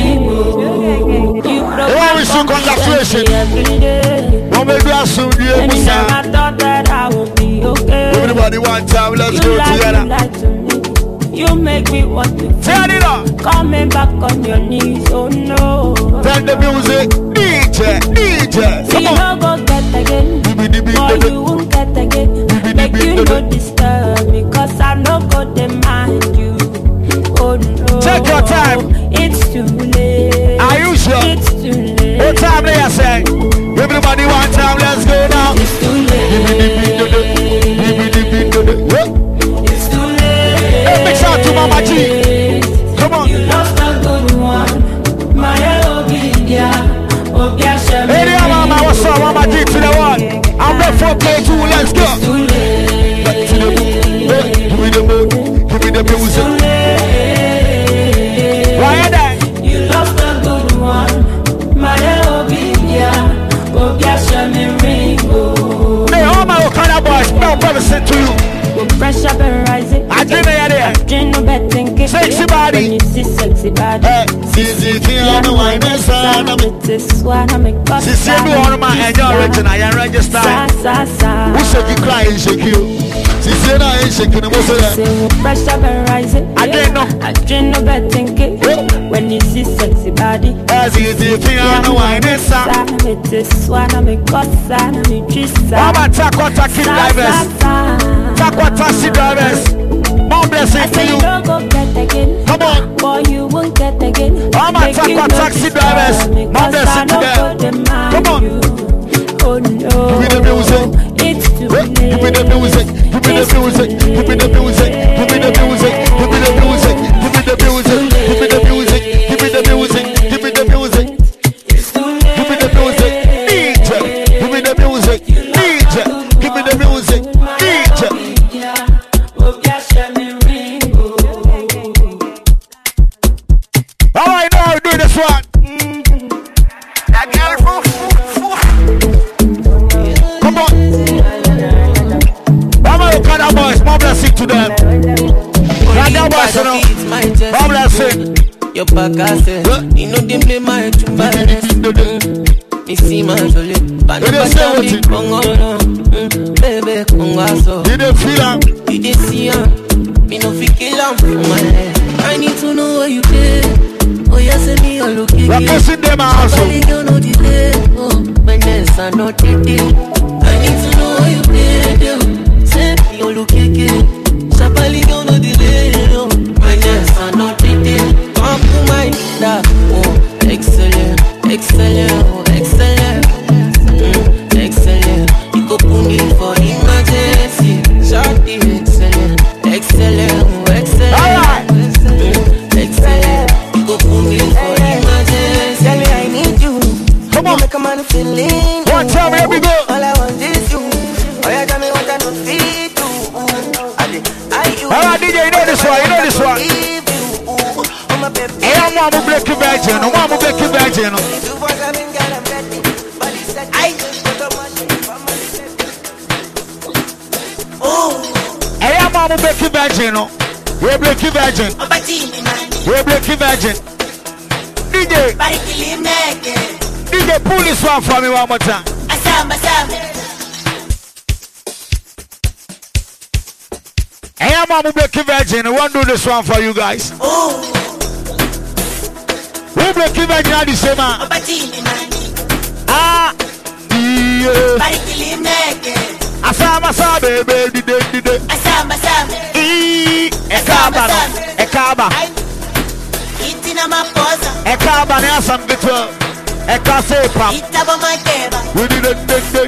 They want me to congratulations. One baby, I soon do it, Musa. Everybody one time, let's go together. You make me want to Turn it up. coming back on your knees, oh no. Turn the music, D J, D J. You Come on. no go get again, or you won't get again. Make you no disturb me, cause I no go demand you. Oh no. Take your time. It's too late. Are you sure? It's too late. What time they are saying? Everybody one time, let's go now. It's too late. It's too late. Hey, mix out to Mama G. Come on. You lost a good one. My Obia, Obia Shami. Hey there, Mama, what's up? Mama G to the one. I'm ready for play two, let's go. It's too late. Back to the mood. Hey, give me the mood. Give me the music. Why are they? You lost a good one. My Obia, Obia Shami Ringo. Hey, all my Okada boys, no brother sent to you. Pressure been rising. I drink it there. Drink no bad thinking. Sexy body. When you see sexy body. Hey, Sisi, Tia, no wine, no son. This one I make us. Sisi, every one of my enjoy written, I am registered. Sa sa sa. Who shake you cry and shake you? Sisi, I ain't shaking the most of that. Say pressure been rising. I didn't know. I drink no bad thinking. When you see sexy body. Sisi, Tia, no wine, no son. This one I make us. I make this. Mama, Takwa, Taki drivers. Takwa, taxi drivers. More blessing I to say you. you don't go get again. Come on. Boy, you won't get again. All my Make you Takwa no taxi disturb drivers. me, More 'cause blessing I to no them. go demand Come on. you. Oh no. Give me the music. It's too late. Give me the music. Give me the music. Give me the music. Give me the music. Give me the music. Give me the music. Give me the music. Give me the music. Give me the music. It's too late. Give me the music. D J. Give me the music. D J. Give me the music. D J. All right, now we do this one. That girl, come on. Mama, you can't boys. More blessing to them. That boys, you know. More blessing. Your podcast, you know them play my tumbas. Me see my jolly, but You didn't say what you Congo, baby, Congo, so You didn't feel am. you did see him. Me no fit kill him from my head. I need to know where you did. Oh yes, me all look We're at pushing them out. Somebody girl no delay. Oh, my nest are not dating. I need to know where you did. Say me all look at it. Somebody girl no delay. Oh, my nest are not dating. Come to my da. Oh, excellent, excellent, oh, excellent, mm, excellent. You go put me for emergency. Shorty, excellent, excellent, oh, excellent. All right. Mm, excellent. You go put me for emergency. Tell me I need you. Come You on. make a man feel in. One time, here we go. All I want is you. Oh, yeah, tell me what I don't feel to. I, I, you. All right, D J, you know this one. You know this one. Leave you. Oh, my baby. Hey, I'm one Mama break your virgin, Mama break your virgin. Hey, Mama break your virgin. We break your virgin. We break your virgin. D J, D J, pull this one for me one more time. Hey, I'm Mama break your virgin. I want to do this one for you guys. We break your virgin at the same man. Ah, yeah. Asama sa baby, di de di de. Asama sa. E ekaba no, ekaba. Itina maposa. Ekaba ne asam bitwa. Ekase pam. Itaba makeba. We di de de de.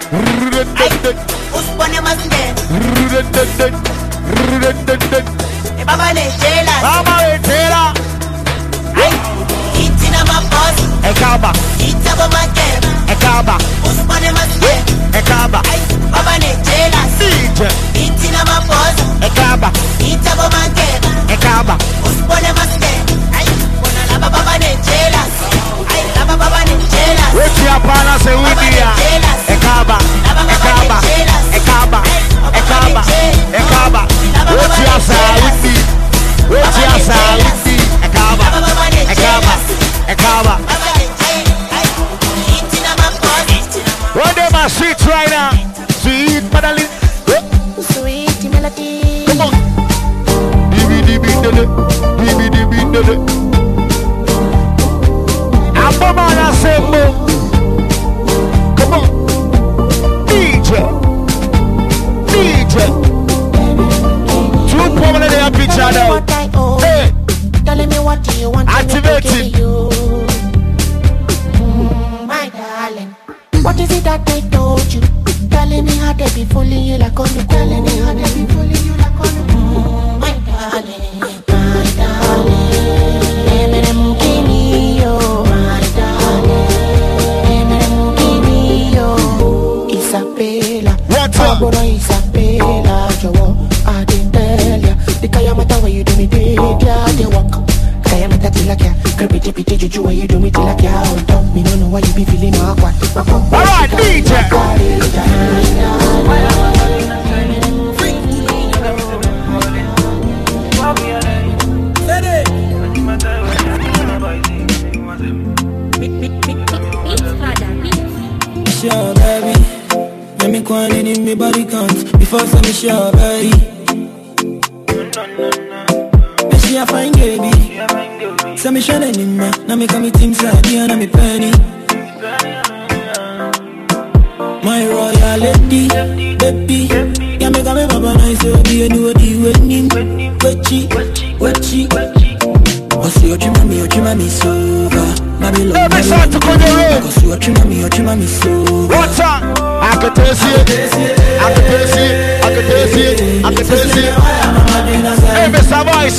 Uspone masnde. De de de. De de. E baba le jela. Baba le jela. Itina maposa. Ekaba. Itaba makeba. Ekaba. Uspone masnde. Ekaba. Baba ne jela. Sije. Itina maposa. Ekaba. Itaba makeba. Ekaba. Uspone masnde. Ay, bona la baba ne jela. Ay, la baba ne jela. Wechi apana se widia. Ekaba. Ekaba. Ekaba. Ekaba. Ekaba. Wechi asa widi. Wechi asa widi. Ekaba. Ekaba. Ekaba. One day my sweet right now. Sweet Madeline. Sweet melody. Come on. Dibi dibi dele. Dibi dibi dele. Abama na sembo. Come on. D J. D J. Two prominent they have picture now. Hey. Telling me what do you want. Activate it. My darling. What is it that they told you? Telling me how they be fooling you like on the telling me how they be fooling you like on the mm, my darling, my darling. Eminem Kini yo, my darling. Eminem Kini yo. Isabella, Aboro Isabella, Jowo, I didn't tell ya. The Kayamata where you do me did ya, they walk. Kayamata tilakya, creepy tippy juju where you do me tilakya. On top, me don't know why you be feeling awkward. Alright, D J. Sure, baby. Let me go in in my body count before some sure, baby. And she a fine baby. So me shining in my, now me come things out here, now me penny. My royal lady, baby. Yeah, me come me papa nice, so be a new deal with him. Wechi, wechi, oh, see what you mommy, what you mommy so far. Babylon, Babylon, oh, see what you mommy, what you mommy so far. What's up? I can taste it, I can taste it, I can taste it, I can taste it. Hey, Mister Voice.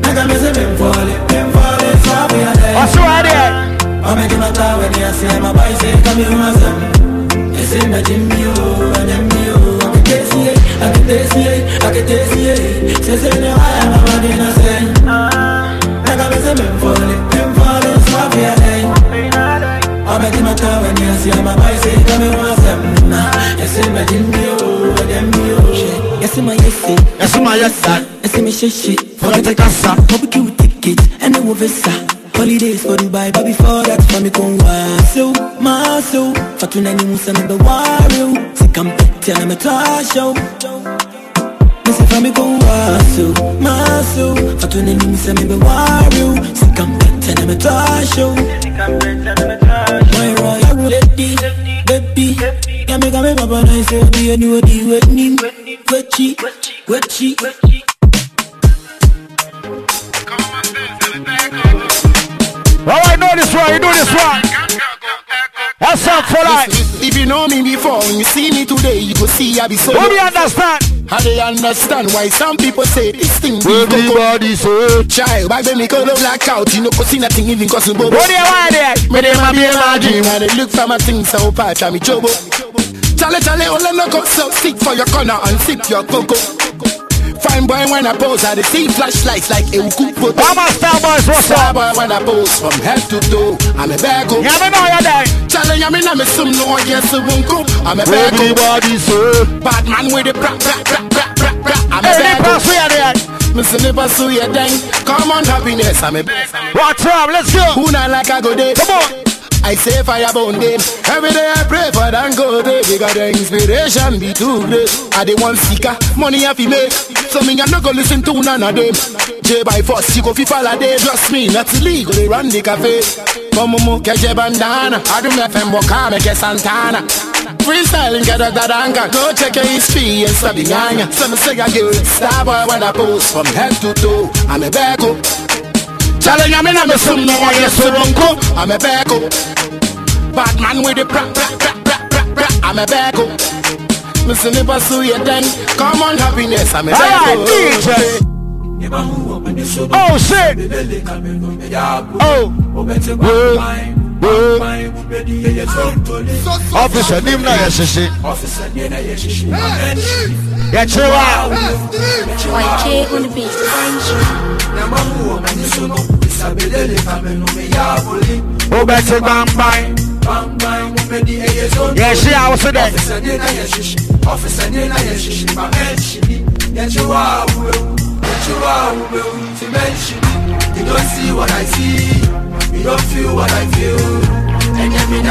What's right there? I'm making my time when you say my boy say come here, my son. It's in the gym, you and them, you. I can taste it, I can taste it, I can taste it. Say, say, no, I am a man in a sen. I got me some men falling, men falling, so I'm here. I'm making my time when you say my boy say come here, my son. It's in the gym, you and them, you. Yes, my yes, yes, my yes, yes, my shishi. Forget the casa, barbecue tickets, and the visa. Holidays for Dubai, but before that for me come so my so for tonight musa na the wario si kampeti na metasho Missy for me come so my so for tonight musa na the wario si kampeti na metasho my royal lady baby ya me come papa nice so be any what you with me wechi wechi Alright, know this one, you do this one. That's up for life. If you know me before, when you see me today, you go see I be so. Who do you understand? How they understand why some people say this thing be everybody say child, why they make all the black out? You know, cause see nothing even cause you bobo. What do you want there? Me dem a be my dream, and they look for my things so part of me trouble. Chale chale, all I know go so stick for your corner and sip your cocoa. Fine boy when I pose, I see flashlights like a kupo. I'm a star boys, what's Star up? boy when I pose from head to toe. I'm a baggo. Yeah, me know you're there. Challenge me, I'm a sum no yes, a wunko. I'm a baggo. Everybody say. Bad man with the bra bra bra bra bra bra. I'm a Hey, baggo. pass here, there. Mister Never so ya dang. Come on, happiness, I'm a baggo. What's up? Let's go. Who not like I go there? Come on. I say fire burn them. Every day I pray for them go there. Because the inspiration be too great. I the one seeker, money I fi make. So me I no go listen to none of them. J by force, you go fi follow them. Trust me, not illegal, they run the cafe. Come on, catch a bandana. I do me F M Boka, make a Santana. Freestyling, get a dadanga. Go check your history and stop the gang. So me say I get star boy when I pose from head to toe. I'm a baggo. Challenge me, I'm a son, no one is so wrong. I'm a baggo. Bad man with the bra bra bra bra bra bra. I'm a baggo. Mister Never so ya dang. Come on, happiness, I'm a baggo. Oh shit. Oh. Officer, nim na yeshishi. Yeah, chill out. Y K on the beat. Oh, better bang bang. Yeah, she I was there. You don't see what I see. You don't feel what I feel. And you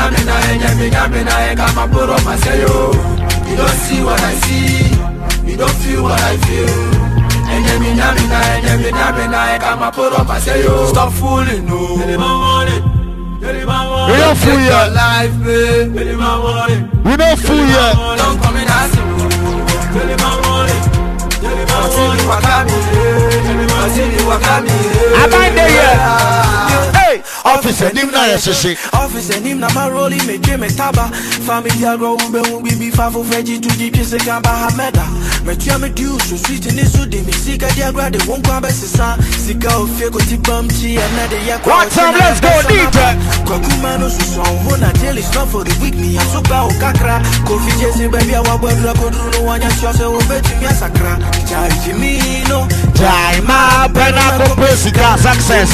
don't see what I see. You don't feel what I feel. And stop fooling, no. We don't fool ya. Life, babe. We don't fool ya. Don't come in as you. I'm in there. Hey, officer, nim na yeshishi. Officer, nim na maroli me me taba. Family agro ube ube be fafu veggie to deep is a gamba hameda. Me tia me do so sweet in this de me sika dia grade won't go best sa. Sika o fe go ti bumchi and na de yakwa. What time? Let's go, D J. Kwakuma no so so hona tell it's not for the weak me asuka o kakra. Kofi jesi baby awa bwedra kodru no wanya shose o beti mi asakra. Charge me no. Jai ma pena ko pesika success.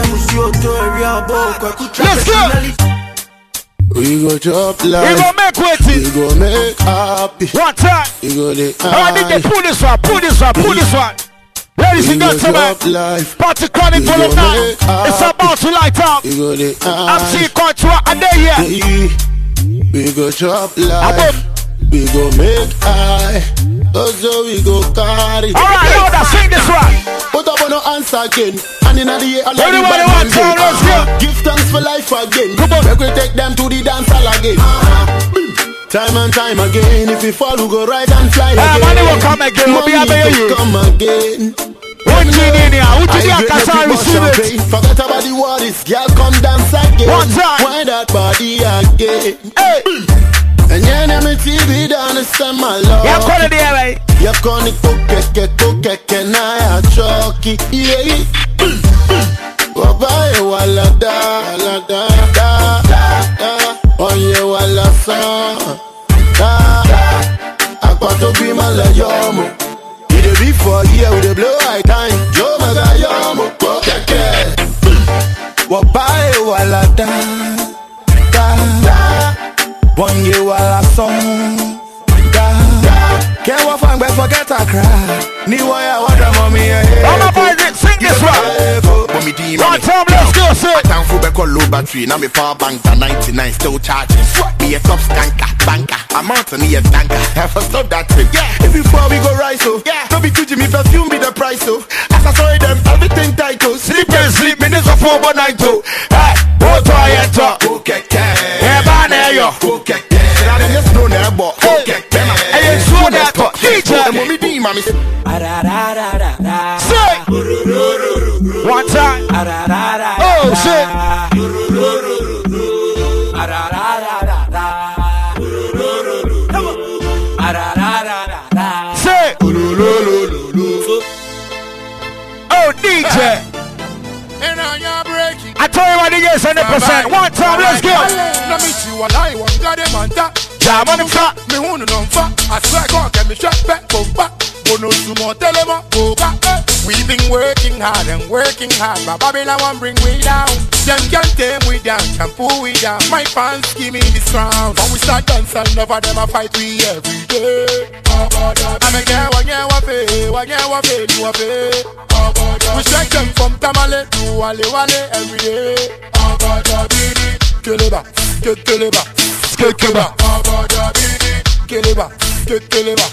Let's go. We go chop life. We go make waiting. We go make happy. One time. We go the I need to pull this one, pull this one, pull this one. Ladies and gentlemen, Party Chronic Volume nine. It's about to light up. We go the I'm seeing Contour and they here. We go chop life. We go make high. Also we go carry. Alright, now that sing this one. Put up on no answer again. And in the year, I Everybody want to let's go. Give thanks for life again. Come on. We take them to the dance hall again. Time and time again. If we fall, we go right and fly again. Money will come again. We'll be able to come again. One thing in here. Who did you can't receive it? Forget about the worries. Girl, come dance again. One time. Why that body again? Hey. And yeah, let me T V down and send my love. Yeah, call it the way. Yeah, call it coke, coke, coke, and I choky. Yeah. Bye, wala da, wala da, da, da. Oh yeah, wala sa, da. Aqua to be malayomo. We the before here, we the blow high time. Yo magayomo, coke, coke. Bye, wala da, da, da. One year while I song can't walk and forget I cry. Ni waya wada mommy I'm about to sing this one. One time, let's go, sir. I can't full back on low battery. Now me power bank to ninety-nine still charging. Me a top skanker, banker. I'm out to me a tanker. Have to stop that thing. Yeah. If before we go rise so yeah. Don't be too Jimmy perfume be the price so. As I saw them everything tight so. Sleep and sleep minutes of four one nine two. Hey, go to a enter. Okay, okay. Yeah, man, there you. Okay, okay. I didn't just know that but okay, okay. Hey, you show that to D J. Mommy D, mommy. Say. One time. Oh shit. Say. Oh D J. I told you what it is, one hundred percent. One time, let's go. Let me see what I want. Got them on top. Jam on the fat. Me wanna know fat. I swear God, get me shot back, boom back. no sumo telema boga. We've been working hard and working hard, but Babylon won't bring we down. Them can't tame we down, can pull we down. My fans give me this crown. When we start dancing, never them a fight we every day. I'm a girl, one year wafe, one year wafe, you wafe. We strike them from Tamale to Wale Wale every day. Keleba, Keleba, Keleba, Keleba, Keleba.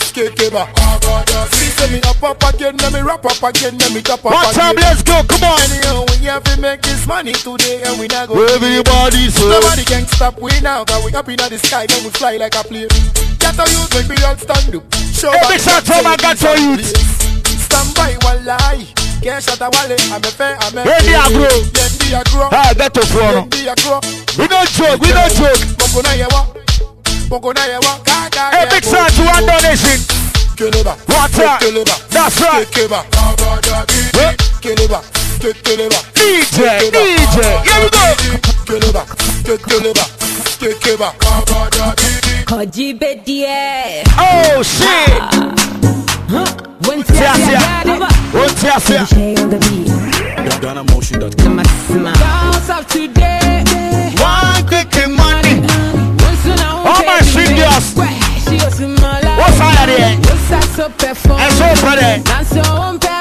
See, send me up up again, let me rap up again, let me top up again. One time, let's go, come on. Anyhow, we have to make this money today, and we not go. Everybody says nobody can stop we now, cause we up in the sky, and we fly like a plane. Get a youth, make me all stand up. Show hey, big shout out, I got your youth. Stand by one lie. Can't shut a wallet, I'm a fair, I'm a fair. Ready, I grow. Ready, I grow. Ah, that's a phone. Ready, I grow. We don't joke, we don't joke. Hey, big shout to one donation. What's up? That's right. D J, D J, here we go. Oh shit. Ghana Motion dot com. Dance of today. One quick money. All my singers. What's out there? And so for that.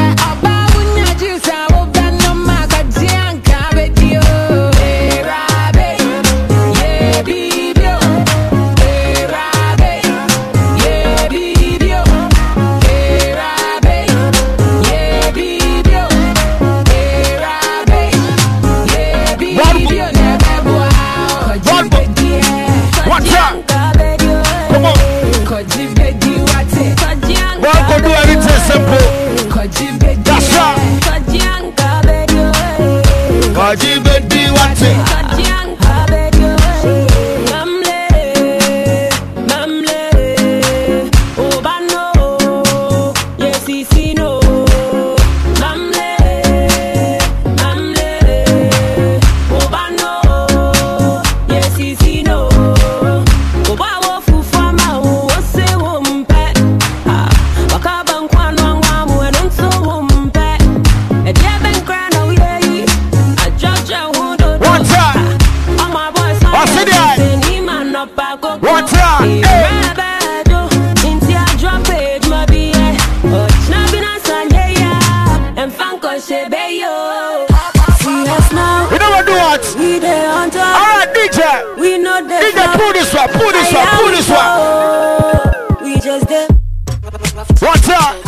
Pull this one, pull this one, pull this one. We just did. What's up?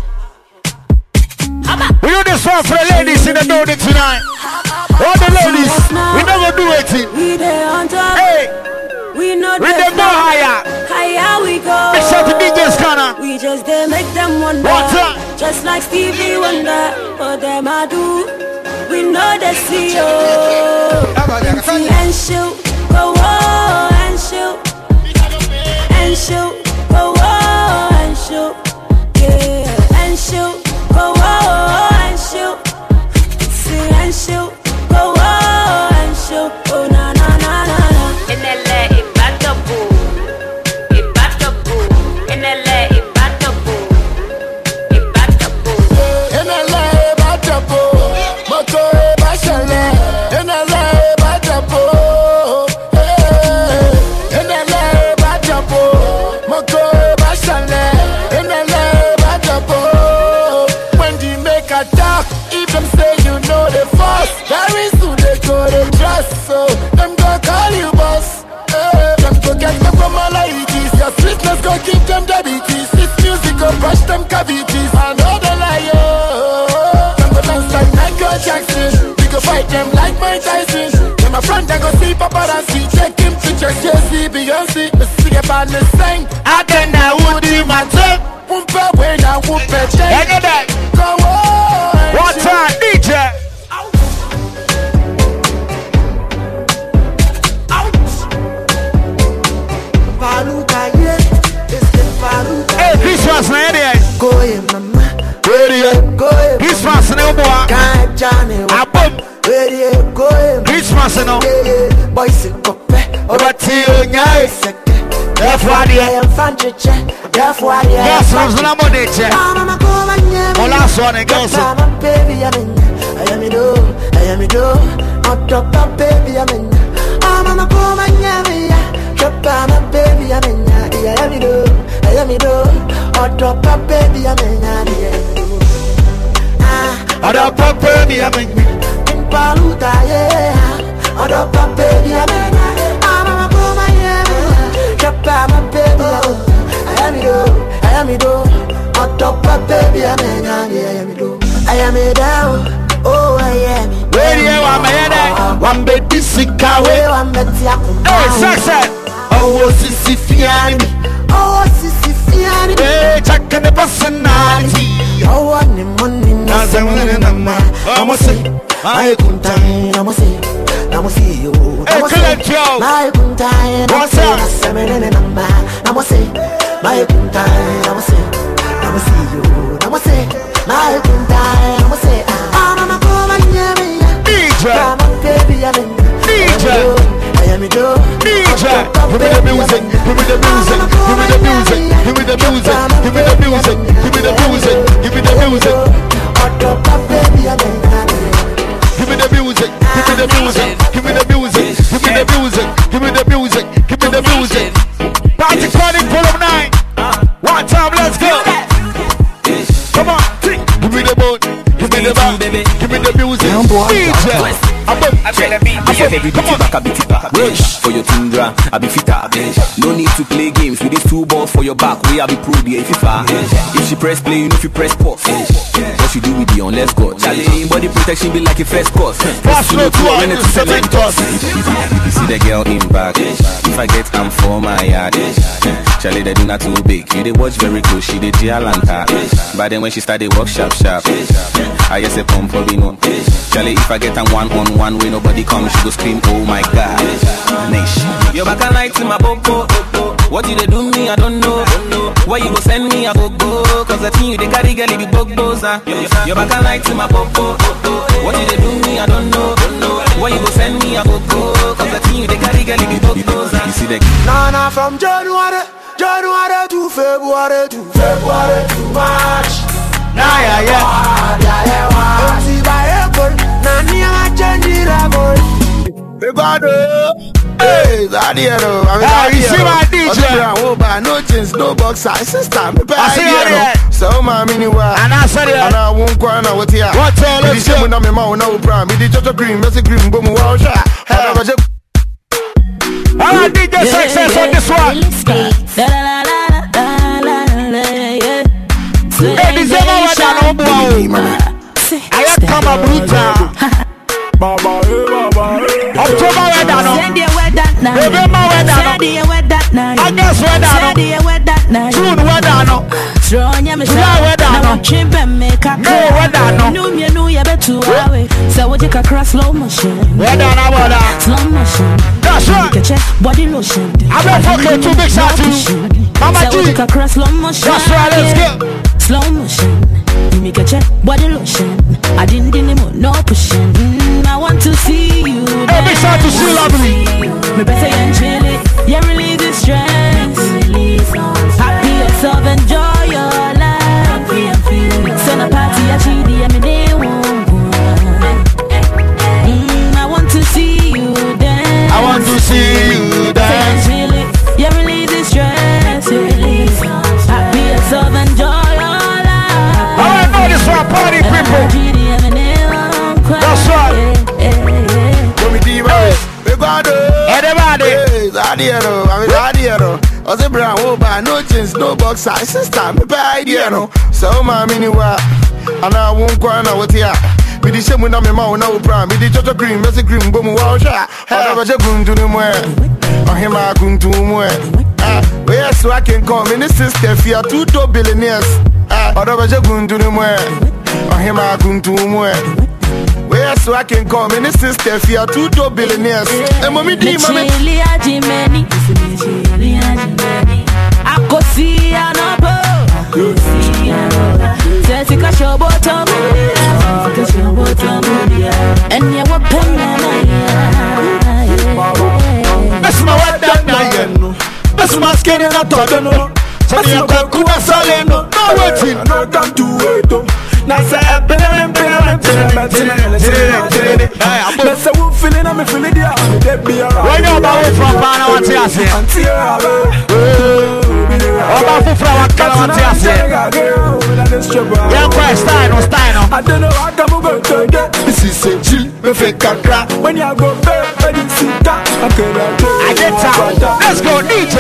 We do this one for the ladies in the building tonight. All the ladies, we never do it. We there on top. Hey, we know we them go higher. Higher we go. Big shout to D J Scanner. We just there make them wonder. What's up? Just like Stevie Wonder. For them I do. We know they see you. And shoot, go on and shoot, and shoot, go on and shoot, yeah, and shoot, go on and shoot, see and shoot, go on and shoot, oh na na na na na. In L A, it back the boo, it back the boo. In L A, it back the boo, it back the boo. In L A, it back the boo, Moko e bashale. In L A, it back the boo, in L A, it back the boo, Moko e bashale. In L A, it back the boo. When you make a talk, if them say you know the force, very soon they go to trust. So them go call you boss. Them go get them from all like this. Your sweetness go keep them diabetes. This music go brush them cavities. I know the liar. Them go dance like Michael Jackson. We go fight them like Mike Tyson. Then my friend they go see paparazzi. Check him pictures, Jay-Z, Beyonce. Me see about the sing. I can now would do my tip. Whoop when I whoop it. Hang that. Go on. One time, D J. Hey, Christmas, man, yeah. Go ahead, mama. Ready? Go ahead. Christmas, no more. Can't Johnny. Abum. Ready? Go ahead. Christmas, no. Boys, go back. Over to you, guys. That's why they am fanchiche. That's why they am. Yes, I'm gonna put it. Mama, come on, yeah. Oh, last one, it goes. Mama, baby, I'm in. I am it, oh, I am it, oh. Hot top, baby, I'm in. Mama, come on, yeah. Mama, baby, I'm in. I am it, oh, I am it, oh. Hot top, baby, I'm in. Hot top, baby, I'm in. In Paluta, yeah. Hot top, baby, I'm in. Mama, come on, yeah. Mama, baby, I am it, oh, I am it, oh. Hot top, baby, I'm in. I am it, oh. I am it down, oh I am it. Where you are, my head? One bed this sick away. One bed hey, success. Oh, Sissy Fiani. Oh, Sissy Fiani. Hey, check the personality. Oh, one money. I'm a say, I couldn't time. I'm a say, I'm a see you. Hey, collect you. I couldn't time. What's up? I'm a say, my couldn't time. I'm a say, I'm a see you. I'm a say, my couldn't time. I'm a say, I'm a come and hear me. D J. I'm a baby. I'm in. D J. I am a do. D J. Give me the music. Give me the music. Give me the music. Give me the music. Give me the music. Give me the music. Give me the music. Give me the music. Give me the music. Give me the music. Give me the music. Give me the music. Give me the music. Party Chronic Volume nine. One time, let's go. Come on. Give me the boat. Give me the back. Give me the music. D J. I feel a beat. I feel a beat. Back a beat back. Wish for your tundra. I be fitter. No need to play games with these two balls for your back. We are be pro the FIFA. If she press play, you know if you press pause. What you do with the on? Let's go. Charlie, body protection be like a first course. Pass no two or minutes to select us. If you see the girl in back, if I get am for my yard. Charlie, they do not too big. You they watch very close. She did Gialanta. But then when she started work sharp sharp, I just a pump for me no. Charlie, if I get am one on one way nobody comes, she go scream, oh my god. Nation. You're back and light in my bobo. What did they do me? I don't know. Why you go send me? I go go. Cause I think you they carry girl be bogos. You're back and light in my bobo. What did they do me? I don't know. Why you go send me? I go go. Cause I think you they carry girl be bogos. You see the Nana from January, January to February to February to March. Nah, yeah, yeah. Yeah, yeah, see by April, Nani I change it up. We got it. Hey, Zadiero. Ah, you see my D J. No jeans, no boxer. Sister, me I see you. So my mini wa. And I said it. And I won't go on what here. What tell us? This is my mouth no problem. Me the Jojo Green, Messi Green, boom, wow, shot. Alright, D J Success on this one. Hey, this is my wedding, no boy. I come a brutal. Baba, baba, October wedding, no. November wedding, no. August wedding, no. June wedding, no. July wedding, no. May wedding, no. No, you know you better away. So what you can cross slow motion. Wedding, no, wedding. Slow motion. That's right. You can check body lotion. I'm not fucking too big shot to Mama G. So what you can cross slow motion. That's right, let's go. Slow motion. You make a check body lotion. I didn't anymore, no pushing. Mm, I want to see you. Hey, big shout to see lovely. Me better enjoy it. Yeah, release the stress. Happy yourself, enjoy your life. Send a party, I cheat the M D. Mm, I want to see you dance. I want to see you dance. Yeah, release the stress. Happy yourself, enjoy your life. I know this one, party people. That's right. Go me deep, we got it. Everybody. Hey, Zadiero. I'm Zadiero. I say brown, oh, but no jeans, no boxer. Sister, me buy idea, so my mini wa. And I won't go on what here. Me the same with my mouth no problem. Me the Jojo Green, Messi Green, boom, wow, shot. I never just go to the more. I hear my gun to more. Ah, where so I can come in the sister if you are two top billionaires. Ah, I never just go to the more. I hear my gun to more. Where so I can come in the sister if you are two top billionaires. And mommy, D, mommy. I could see an apple. Says you can show bottom. And you were penny. That's my what that now. That's my skin. na todo no. Sani ya kuwa saleno. No waiting. No time to wait. Now say I'm say we feeling, I'm feeling the army. They be alright. Where you about from? Pana what you say? About from Wakala what you say? Yeah, quite style, no style, no. I don't know how come we go to get. This is a chill, we fake a crack. When you go back, I didn't see that. I get out. Let's go, D J.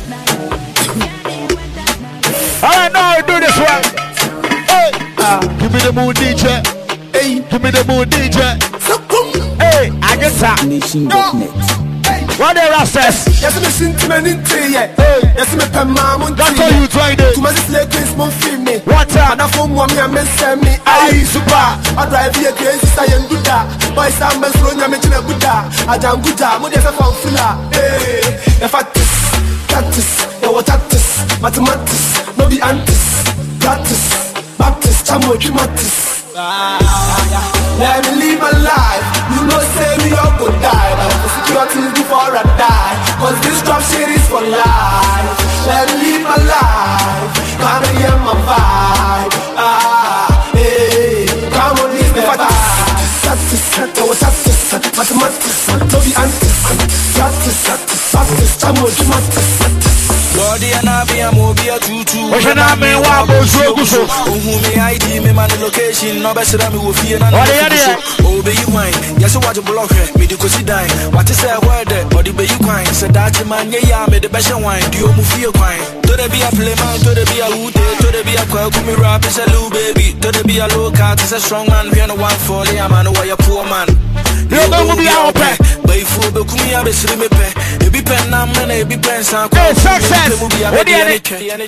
Alright, now we do this one. Hey, uh, give me the mood, D J. Hey, give me the mood, D J. Hey, I get out. Nation dot net. What the rastas? Yes, me sentiment in tea. Hey, yes, me pen mama. That's how you try it. To my slave queens, mon film me. What's up? And I phone one me and me send me. Aye, super. I drive here crazy, say and good da. Boys and men slow, ya me chile good da. I jam good da, mo desa from fila. Hey, if I tis, practice, ya what practice, mathematics, no be antis, practice, Baptist, chamo dramatis. Let me live my life. You know, say me up go die. But security before I die. Cause this drop shit is for life. Let me live my life. Come and hear my vibe. Ah, hey, come on, live my vibe. Practice, I was practice, mathematics, no be antis. Practice, practice, chamo dramatis. Lordy and I be a movie a tutu. What's your name? What was your good? Oh, who may I D me man location? No better than me with fear and oh, be you wine. Yes, I watch a block here. Me do cozy dine. What is a word there? Body be you wine. Said that man, yeah, me the best wine. Do you move your wine? To the be a play man, to the be a hoot, to the be a quack, me rap is a little baby. To the be a low cat is a strong man. We are no one for the man who are a poor man. You don't be out there. But if you be me, I be slim me pay. You be pen, I'm gonna be pen, son. Hey, success. What do you need?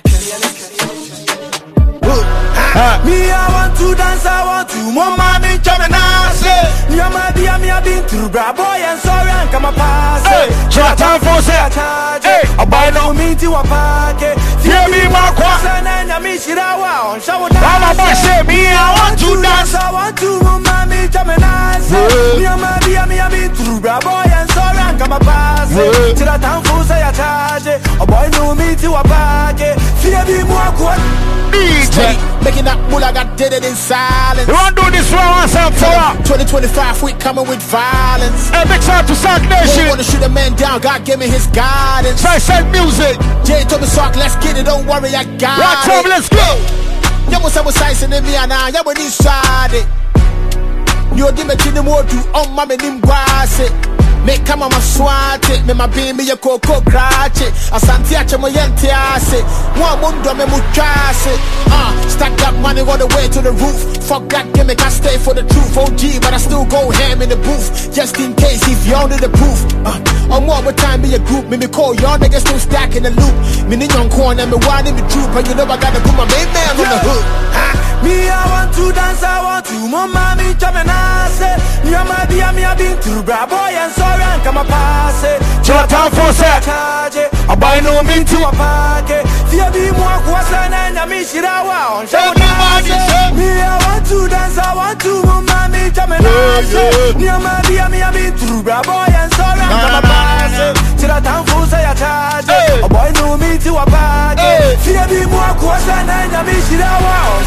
Me, I want to dance, I want to mama me chamanase. Me, I'm a dear, me, I've been through bra boy and sorry, and come a pass. Hey, shut up for set. Hey, I buy no meat to a packet. Hear me, my quack. And I miss it out. Shower Mama boy say me, I want to dance. I want to mama me chamanase. Me, I'm a dear, me, I've been through bra boy and sorry, and come a pass. Till I time for say I charge. A boy no meat to a packet. Fear me more quack. D J. Making that moolah, got did it in silence. You want to do this for once and for all? twenty twenty-five, we coming with violence. Hey, big shout to Sock Nation. Want to shoot a man down, God give me his guidance. Try send music. Jay told me Sock, let's get it, don't worry, I got right it. Right, let's go. Yeah, what's up, size in me and I, yeah, when you side it. You're giving me more to on my name, grass it. Make come on my swat it, me my baby a coco cratch it. A santiache mo yentiase. One mundo me muchase. Ah, stack that money all the way to the roof. Fuck that gimmick, I stay for the truth. O G, but I still go ham in the booth. Just in case if y'all need the proof. Uh, or more of a time be a group. Me me call y'all niggas still stack in the loop. Me in your corner, me one in the troop. And you know I gotta put my main man on the hood. Me, I want to dance, I want to mama me chamanase. Me, I'm a dear, me, I've been through bra boy and sorry. Come a pass it. Shut up for set. I buy no meat to a packet. Fear be more question and I miss it out. Me, I want to dance, I want to mama me chamanase. Me, I'm a dear, me, I've been through bra boy and sorry. Come a pass it. Till I time for say I charge. I buy no meat to a packet. Fear be more question and I miss it out.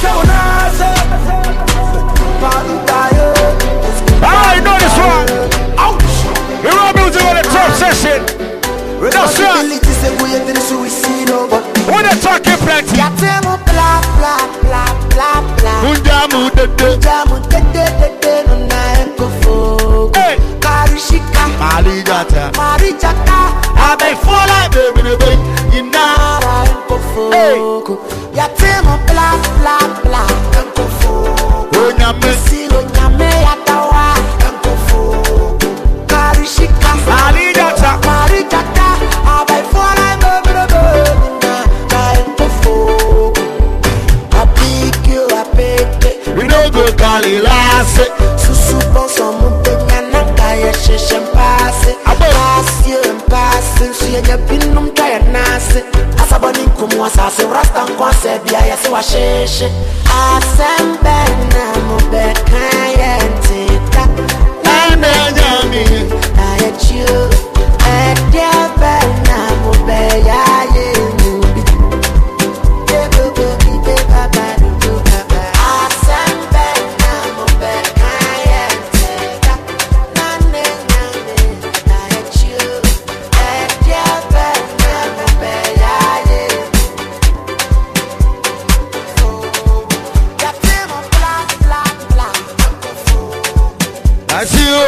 I know this one. Ouch. You are music on the top session. No, sir. When they talking plenty. Hey. Marijata. Marijata. I may fall like baby, baby. You know. Hey. Yatemo bla bla bla. Oh, nyame. Silo nyame yatawa. Karishika. Marijata. Marijata. Abai fola baby baby. Na nkofo. I pick you, I pick it. We don't go Cali last. Susu bonso mupenya nanga ya sheshe mpase. Pass you and passing. She ya binum taya nase. Asaboni nkumu asase. Rasta nkwanse biya ya se wa sheshe. Asembe na mubeka yentita. Ene nyami. Na yechu. Ediebe na mubeya yenu.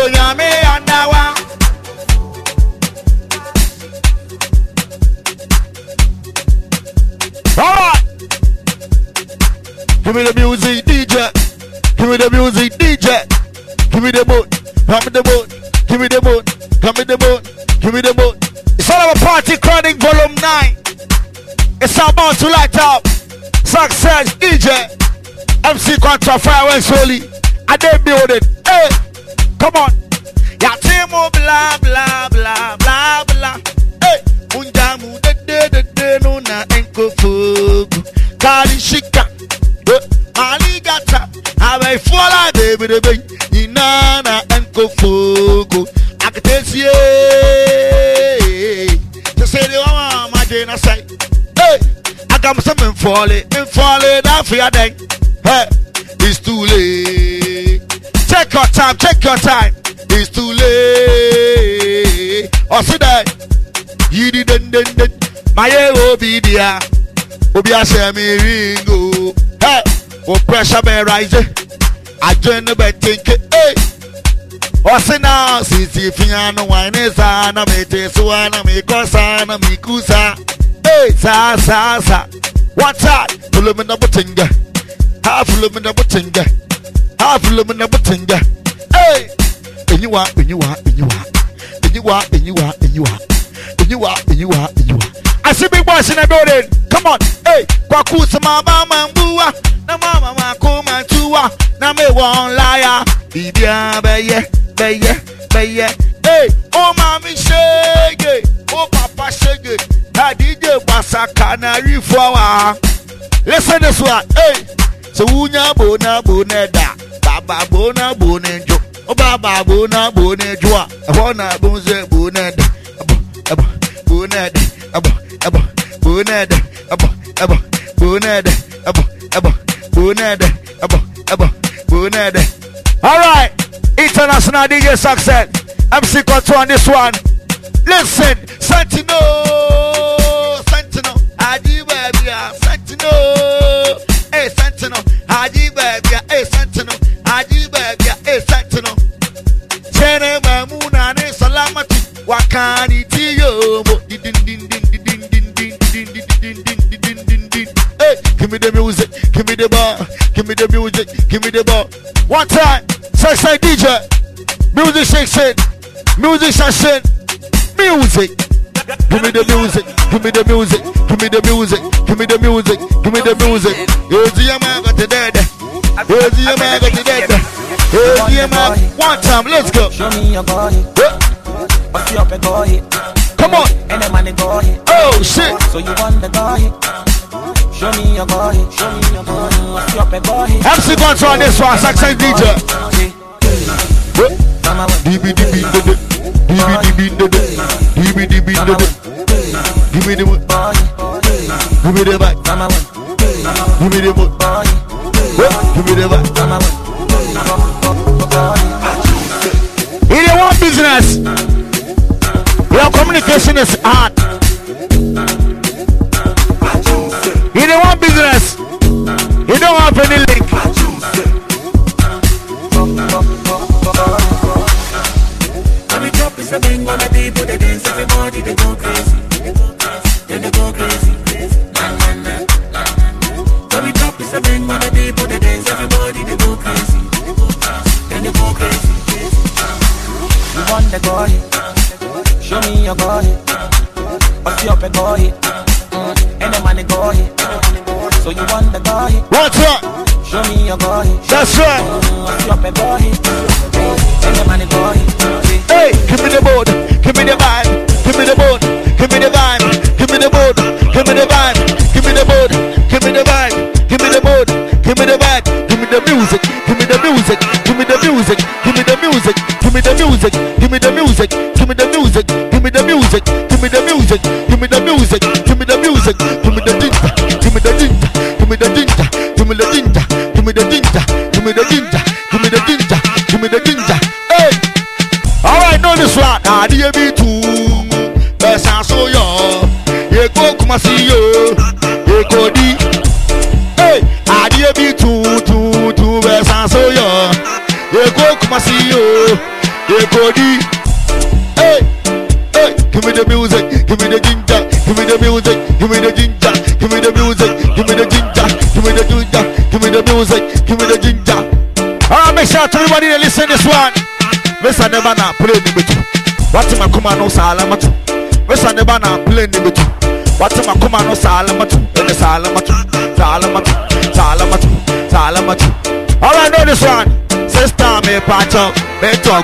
Yame Andawa. Alright. Give me the music, D J. Give me the music, D J. Give me the boat. Give me the boat. Give me the boat. Give me the boat. Give me the boat. It's all about Party Chronic Volume nine. It's about to light up. Success, D J. M C Contra Fireworks Holy. I did build it. Hey, come on. Ya temo blah blah blah blah blah. Hey, unjamu de de de de no na enko fugu. Kali shika. Aligata. Abai fola baby de bay. Ina na enko fugu. Akatesi. To say the mama majena say. Hey, I got something falling, in falling down for your day. Hey, it's too late. Take your time, take your time. It's too late. Oh, see that? You didn't, didn't, didn't. My obi dia, obi a share me ringo. Hey, oh pressure be rising. I join the bed think it. Hey, oh see now, see see fiano wine is on a me te so ana me kosa na me kusa. Hey, sa sa sa. What's that? Pull him in the buttinga. Half him in the buttinga. Half him in the buttinga. Hey, and you are, and you are, and you are, and you are, and you are, and you are, and you are, and you are, and you are. I see big boys in the building. Come on, hey, Kwakusa mama mambua, na mama makoma tua, na me one liar. Bibia beye, beye, beye. Hey, oh mami shege, oh papa shege. I D J Basaka na rifawa. Listen this one, hey. So unya bona boneda, baba bona bonenjo, oh baba bona bonenjoa, bona bonze boneda, abo abo boneda, abo abo boneda, abo abo boneda, abo abo boneda, abo abo boneda. All right, international D J Success. M C Control on this one. Listen, Sentinel, Sentinel, Adi baby, Sentinel, hey Sentinel, Adi baby, hey Sentinel, Adi baby, hey Sentinel. Chene mamuna ne salamati, wakani tiyo mo, din din din din din din din din din din din din din din. Hey, give me the music, give me the bar, give me the music, give me the bar. One time, say say D J, music shake it, music shake it. Music, give me the music, give me the music, give me the music, give me the music, give me the music. Here's the man got the dead. Here's the man got the dead. Here's the man. One time, let's go. Show me your body. What's your body? Come on. And the money body. Oh shit. So you want the body? Show me your body. Show me your body. What's your body? M C Control on this one, Success D J. D B D B D B. D B D B D B D B D B. Give me the wood. Give me the back. Give me the wood. Give me the back. In your one business, your communication is hard. In your one business, you don't have any link. So bring on the people, they dance, everybody, they go crazy. Then they go crazy. Na na na. So we drop this, bring on the people, they dance, everybody, they go crazy. Then they go crazy. You want the boy? Show me your boy. What's your boy? And the money boy. So you want the boy? What's up? Show me your boy. That's right. What's your boy? And the money boy. Hey, give me the board, give me the vibe, give me the board, give me the vibe, give me the board, give me the vibe, give me the board, give me the vibe, give me the board, give me the vibe, give me the music, give me the music, give me the music, give me the music, give me the music, give me the music, give me the music, give me the music, give me the music, give me the music, give me the music, give me the dinta, give me the dinta, give me the dinta, give me the dinta, give me the dinta, give me the dinta, give me the dinta, give me the dinta. Hey. Alright, know this one. I D A B two. Best I saw you. You go come see you. You go D. Hey, I D A B two, two, two. Best I saw you. You go come see you. Hey, body. Hey, hey, give me the music, give me the ginger, give me the music, give me the ginger, give me the music, give me the ginger, give me the ginger, give me the music, give me the ginger. Alright, make sure everybody that listen this one. Mister never na play the bit. What am I come on no salamatu? Mister never na play the bit. What am I come on no salamatu? The salamatu, salamatu, salamatu, salamatu. Alright, know this one. Sister me pacho, me talk.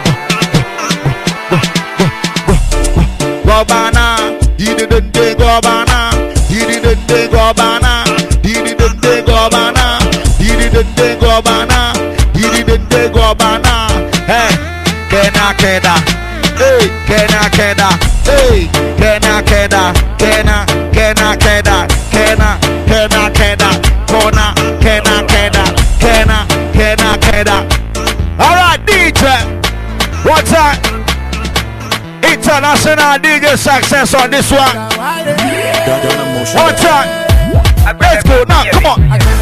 Gobana, didi dende gobana, didi dende gobana, didi dende gobana, didi dende gobana, didi dende gobana. Hey, kena keda, hey, kena keda, hey, kena keda, kena, kena keda, kena, kena keda, kona, kena keda, kena, kena keda. All right, D J, what's that? International D J success on this one. One time. Let's go now, come on.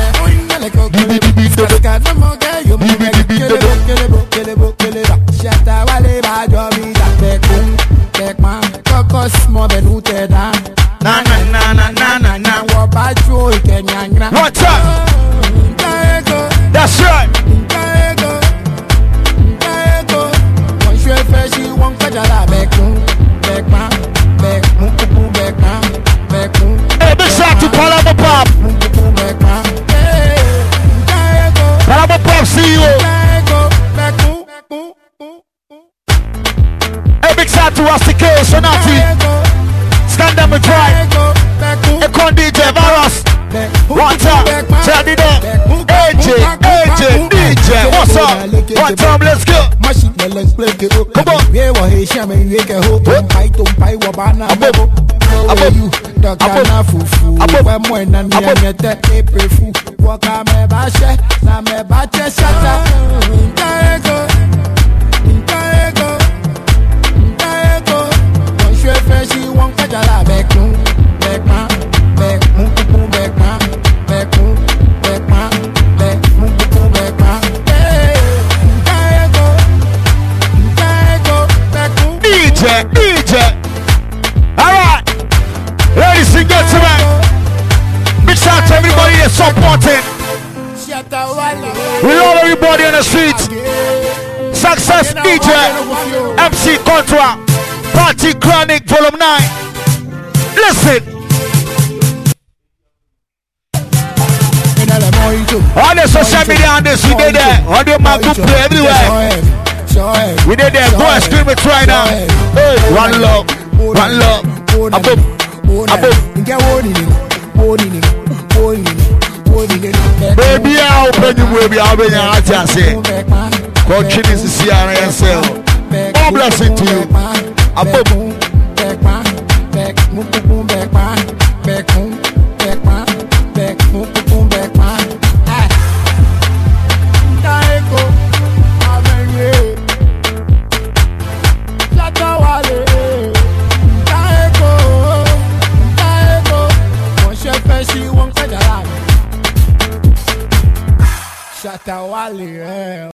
Na na na na na na na. One time. That's right. Hey, big shout to Palama Pop. Palama Pop, see you. Hey, big shout to Rusty Sonati. Stand up and try. Hey, con D J Varus. One time, turn it up. A J, A J, D J, what's up? One time, let's go. Come on. D J, alright, ladies and gentlemen, big shout to everybody that's supporting. We love everybody on the street. Success D J, M C Contra, Party Chronic Volume nine. Listen. On the social media on this, we did there. On the map, we play everywhere. We did there, go and scream it right now. Hey, one love, one love. Above, above. Baby, I'll open you, baby, I'll be your heart, I say. Continue to see our answer. More blessing to you. Above. Shatawale,